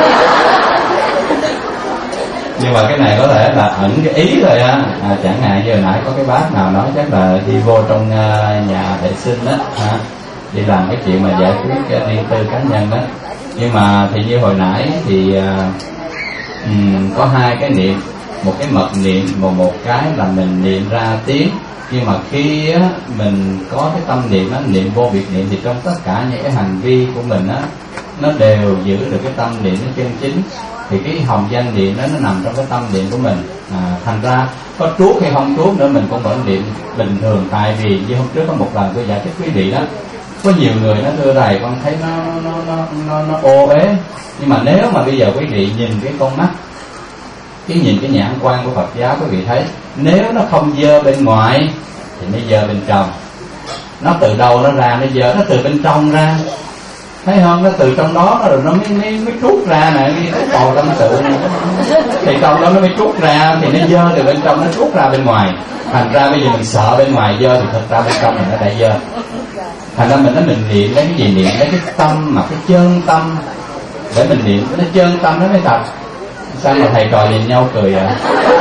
C: Nhưng mà cái này có thể là ẩn cái ý rồi á. À, chẳng hạn như hồi nãy có cái bác nào nói chắc là đi vô trong uh, nhà vệ sinh á, à, đi làm cái chuyện mà giải quyết cái riêng tư cá nhân đó. Nhưng mà thì như hồi nãy thì uh, um, có hai cái niệm, một cái mật niệm và một cái là mình niệm ra tiếng. Nhưng mà khi á, mình có cái tâm niệm á, niệm vô biệt niệm, thì trong tất cả những cái hành vi của mình á, nó đều giữ được cái tâm niệm nó chân chính. Thì cái hồng danh niệm đó nó nằm trong cái tâm niệm của mình. À, thành ra có truốt hay không truốt nữa mình cũng vẫn niệm bình thường. Tại vì như hôm trước có một lần tôi giải thích quý vị đó, có nhiều người nó thưa thầy con thấy nó nó nó nó, nó ô uế. Nhưng mà nếu mà bây giờ quý vị nhìn cái con mắt, cái nhìn cái nhãn quan của Phật giáo, quý vị thấy nếu nó không dơ bên ngoài thì nó dơ bên trong. Nó từ đâu nó ra nó dơ? Nó từ bên trong ra, thấy không? Nó từ trong đó rồi nó mới mới, mới trút ra nè, cái bầu tâm sự này. Thì trong đó nó mới trút ra, thì nó dơ từ bên trong nó trút ra bên ngoài. Thành ra bây giờ mình sợ bên ngoài dơ thì thật ra bên trong mình nó đã dơ. Thành ra mình nói mình niệm lấy cái gì? Niệm lấy cái tâm, mà cái chân tâm để mình niệm, nó chân tâm nó mới thật. Sao mà thầy trò nhìn nhau cười à?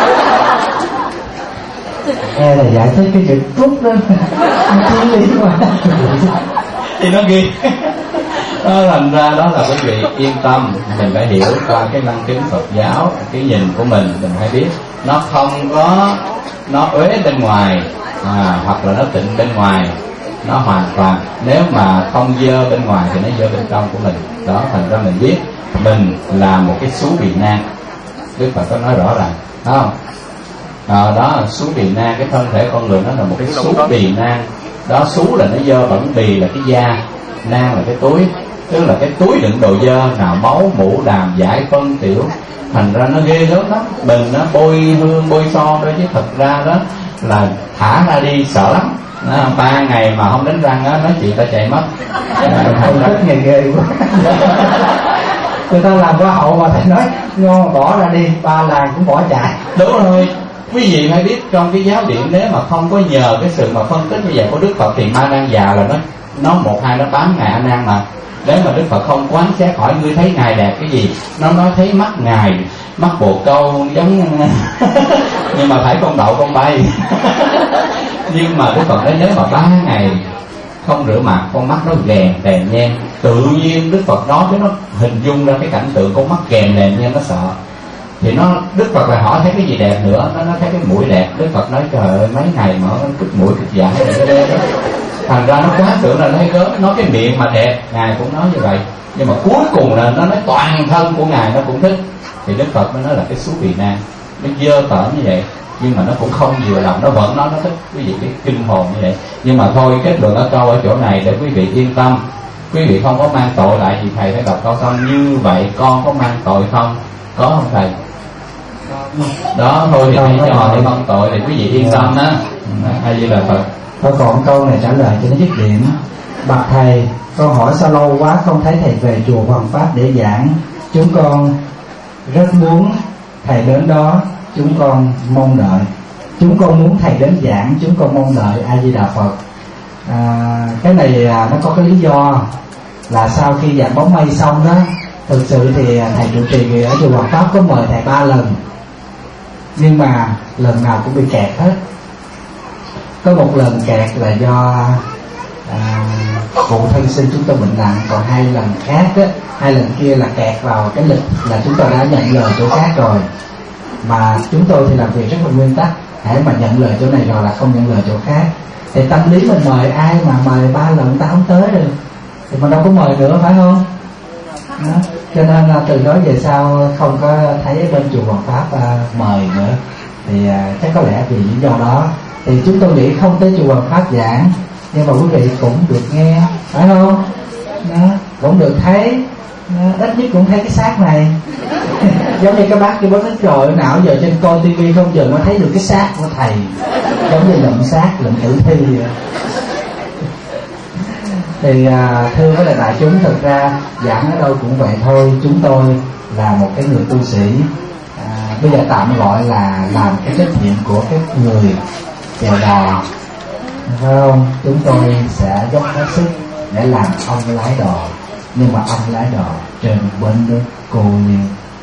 B: Nghe là giải thích cái chuyện trút đó, nó lý quá.
C: Thì nó ghi. Đó, thành ra đó là quý vị yên tâm, mình phải hiểu qua cái năng kính Phật giáo, cái nhìn của mình, mình phải biết nó không có nó uế bên ngoài, à, hoặc là nó tịnh bên ngoài. Nó hoàn toàn, nếu mà không dơ bên ngoài thì nó dơ bên trong của mình. Đó, thành ra mình biết mình là một cái xú bì nan. Đức Phật có nói rõ ràng, đúng không? À, đó là xú bì nan, cái thân thể con người nó là một cái xú bì nan. Đó, xú là nó dơ bẩn, bì là cái da, nan là cái túi, tức là cái túi đựng đồ dơ, nào máu, mũ, đàm, giải, phân, tiểu. Thành ra nó ghê gớm lắm. Mình nó bôi hương, bôi son đó, chứ thật ra đó là thả ra đi sợ lắm. Đó, ba ngày mà không đánh răng á, nói chuyện ta chạy mất.
B: Không thích nghề ghê quá. Người ta làm qua hậu mà thầy nói ngon bỏ ra đi, ba làng cũng bỏ chạy.
C: Đúng rồi. Quý vị phải biết trong cái giáo điển, nếu mà không có nhờ cái sự mà phân tích như vậy của Đức Phật thì ma nan già là nó nó một hai nó tám ngày anh ăn mà. Nếu mà Đức Phật không quán xét hỏi ngươi thấy ngài đẹp cái gì, nó nói thấy mắt ngài, mắt bồ câu giống nhưng mà phải con đậu con bay. Nhưng mà Đức Phật nói nếu mà ba ngày không rửa mặt, con mắt nó ghèn đèn nhem. Tự nhiên Đức Phật nói chứ nó hình dung ra cái cảnh tượng con mắt ghèn đèn nhem, nó sợ. Thì nó Đức Phật là hỏi thấy cái gì đẹp nữa, nó nói thấy cái mũi đẹp. Đức Phật nói trời ơi mấy ngày mà nó cứt mũi cứt dạ. Thành ra nó quá tưởng là thấy gớm. Nói cái miệng mà đẹp, Ngài cũng nói như vậy. Nhưng mà cuối cùng là nó nói toàn thân của Ngài nó cũng thích. Thì Đức Phật mới nói là cái xú vị nan, nó dơ tởm như vậy nhưng mà nó cũng không vừa lòng, nó vẫn nói nó thích quý vị cái kinh hồn như vậy. Nhưng mà thôi, kết luận ở câu ở chỗ này để quý vị yên tâm, quý vị không có mang tội lại vì thầy phải đọc câu xong như vậy con có mang tội không? Có không thầy? Đó thôi thì thầy cho để không tội thì quý vị yên tâm đó. Hay như là Phật.
B: Tôi còn câu này trả lời cho nó dứt điểm. Bạch thầy, con hỏi sao lâu quá không thấy thầy về chùa Hoàng Pháp để giảng. Chúng con rất muốn thầy đến đó, chúng con mong đợi. Chúng con muốn thầy đến giảng, chúng con mong đợi. A Di Đà Phật. À, cái này à, nó có cái lý do là sau khi giảng bóng mây xong đó, thực sự thì thầy trụ trì ở chùa Hoàng Pháp có mời thầy ba lần, nhưng mà lần nào cũng bị kẹt hết. Có một lần kẹt là do à, cụ thân sinh chúng tôi bệnh nặng, còn hai lần khác á, hai lần kia là kẹt vào cái lịch là chúng tôi đã nhận lời chỗ khác rồi. Mà chúng tôi thì làm việc rất là nguyên tắc, hãy mà nhận lời chỗ này rồi là không nhận lời chỗ khác. Thì tâm lý mình mời ai mà mời ba lần ta không tới được thì mình đâu có mời nữa, phải không? Đó. Cho nên là từ đó về sau không có thấy bên chùa Hoàng Pháp à, mời nữa. Thì à, chắc có lẽ vì lý do đó thì chúng tôi nghĩ không tới chùa Hoàng Pháp giảng, nhưng mà quý vị cũng được nghe, phải không? Đó. Cũng được thấy, đó. Ít nhất cũng thấy cái xác này. Giống như các bác kia bác thích rồi, nào giờ trên coi tivi không giờ mới thấy được cái xác của thầy, giống như lượm xác, lượm tử thi vậy. Thì à, thưa với đại chúng, thực ra giảng ở đâu cũng vậy thôi. Chúng tôi là một cái người tu sĩ, à, bây giờ tạm gọi là làm cái trách nhiệm của các người chèo đò, phải không? Chúng tôi sẽ dốc hết sức để làm ông lái đò, nhưng mà ông lái đò trên bến nước Cô Liên.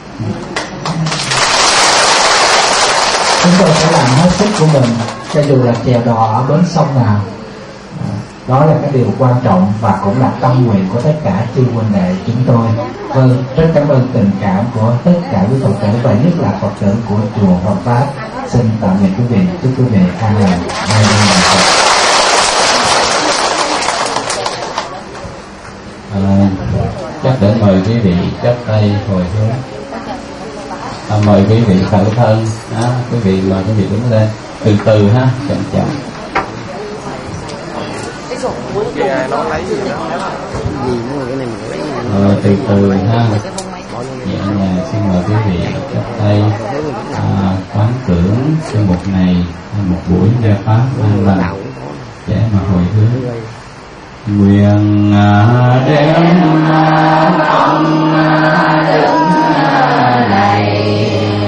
B: Chúng tôi sẽ làm hết sức của mình, cho dù là chèo đò ở bến sông nào. Đó là cái điều quan trọng và cũng là tâm nguyện của tất cả chư huynh đệ chúng tôi. Vâng, rất cảm ơn tình cảm của tất cả quý Phật tử và nhất là Phật tử của chùa Hoàng Pháp. Xin tạm biệt quý vị, chúc quý vị an lành.
C: À, chắc để mời quý vị chắp tay hồi hướng. À, mời quý vị khởi thân, à, quý vị mời quý vị đứng lên từ từ ha, chậm chậm. Rồi từ từ ha, nhẹ nhàng xin mời quý vị chắp tay, à, quán tưởng cho một ngày một buổi gia pháp an lành để mà hồi hướng. Nguyện đem công đức này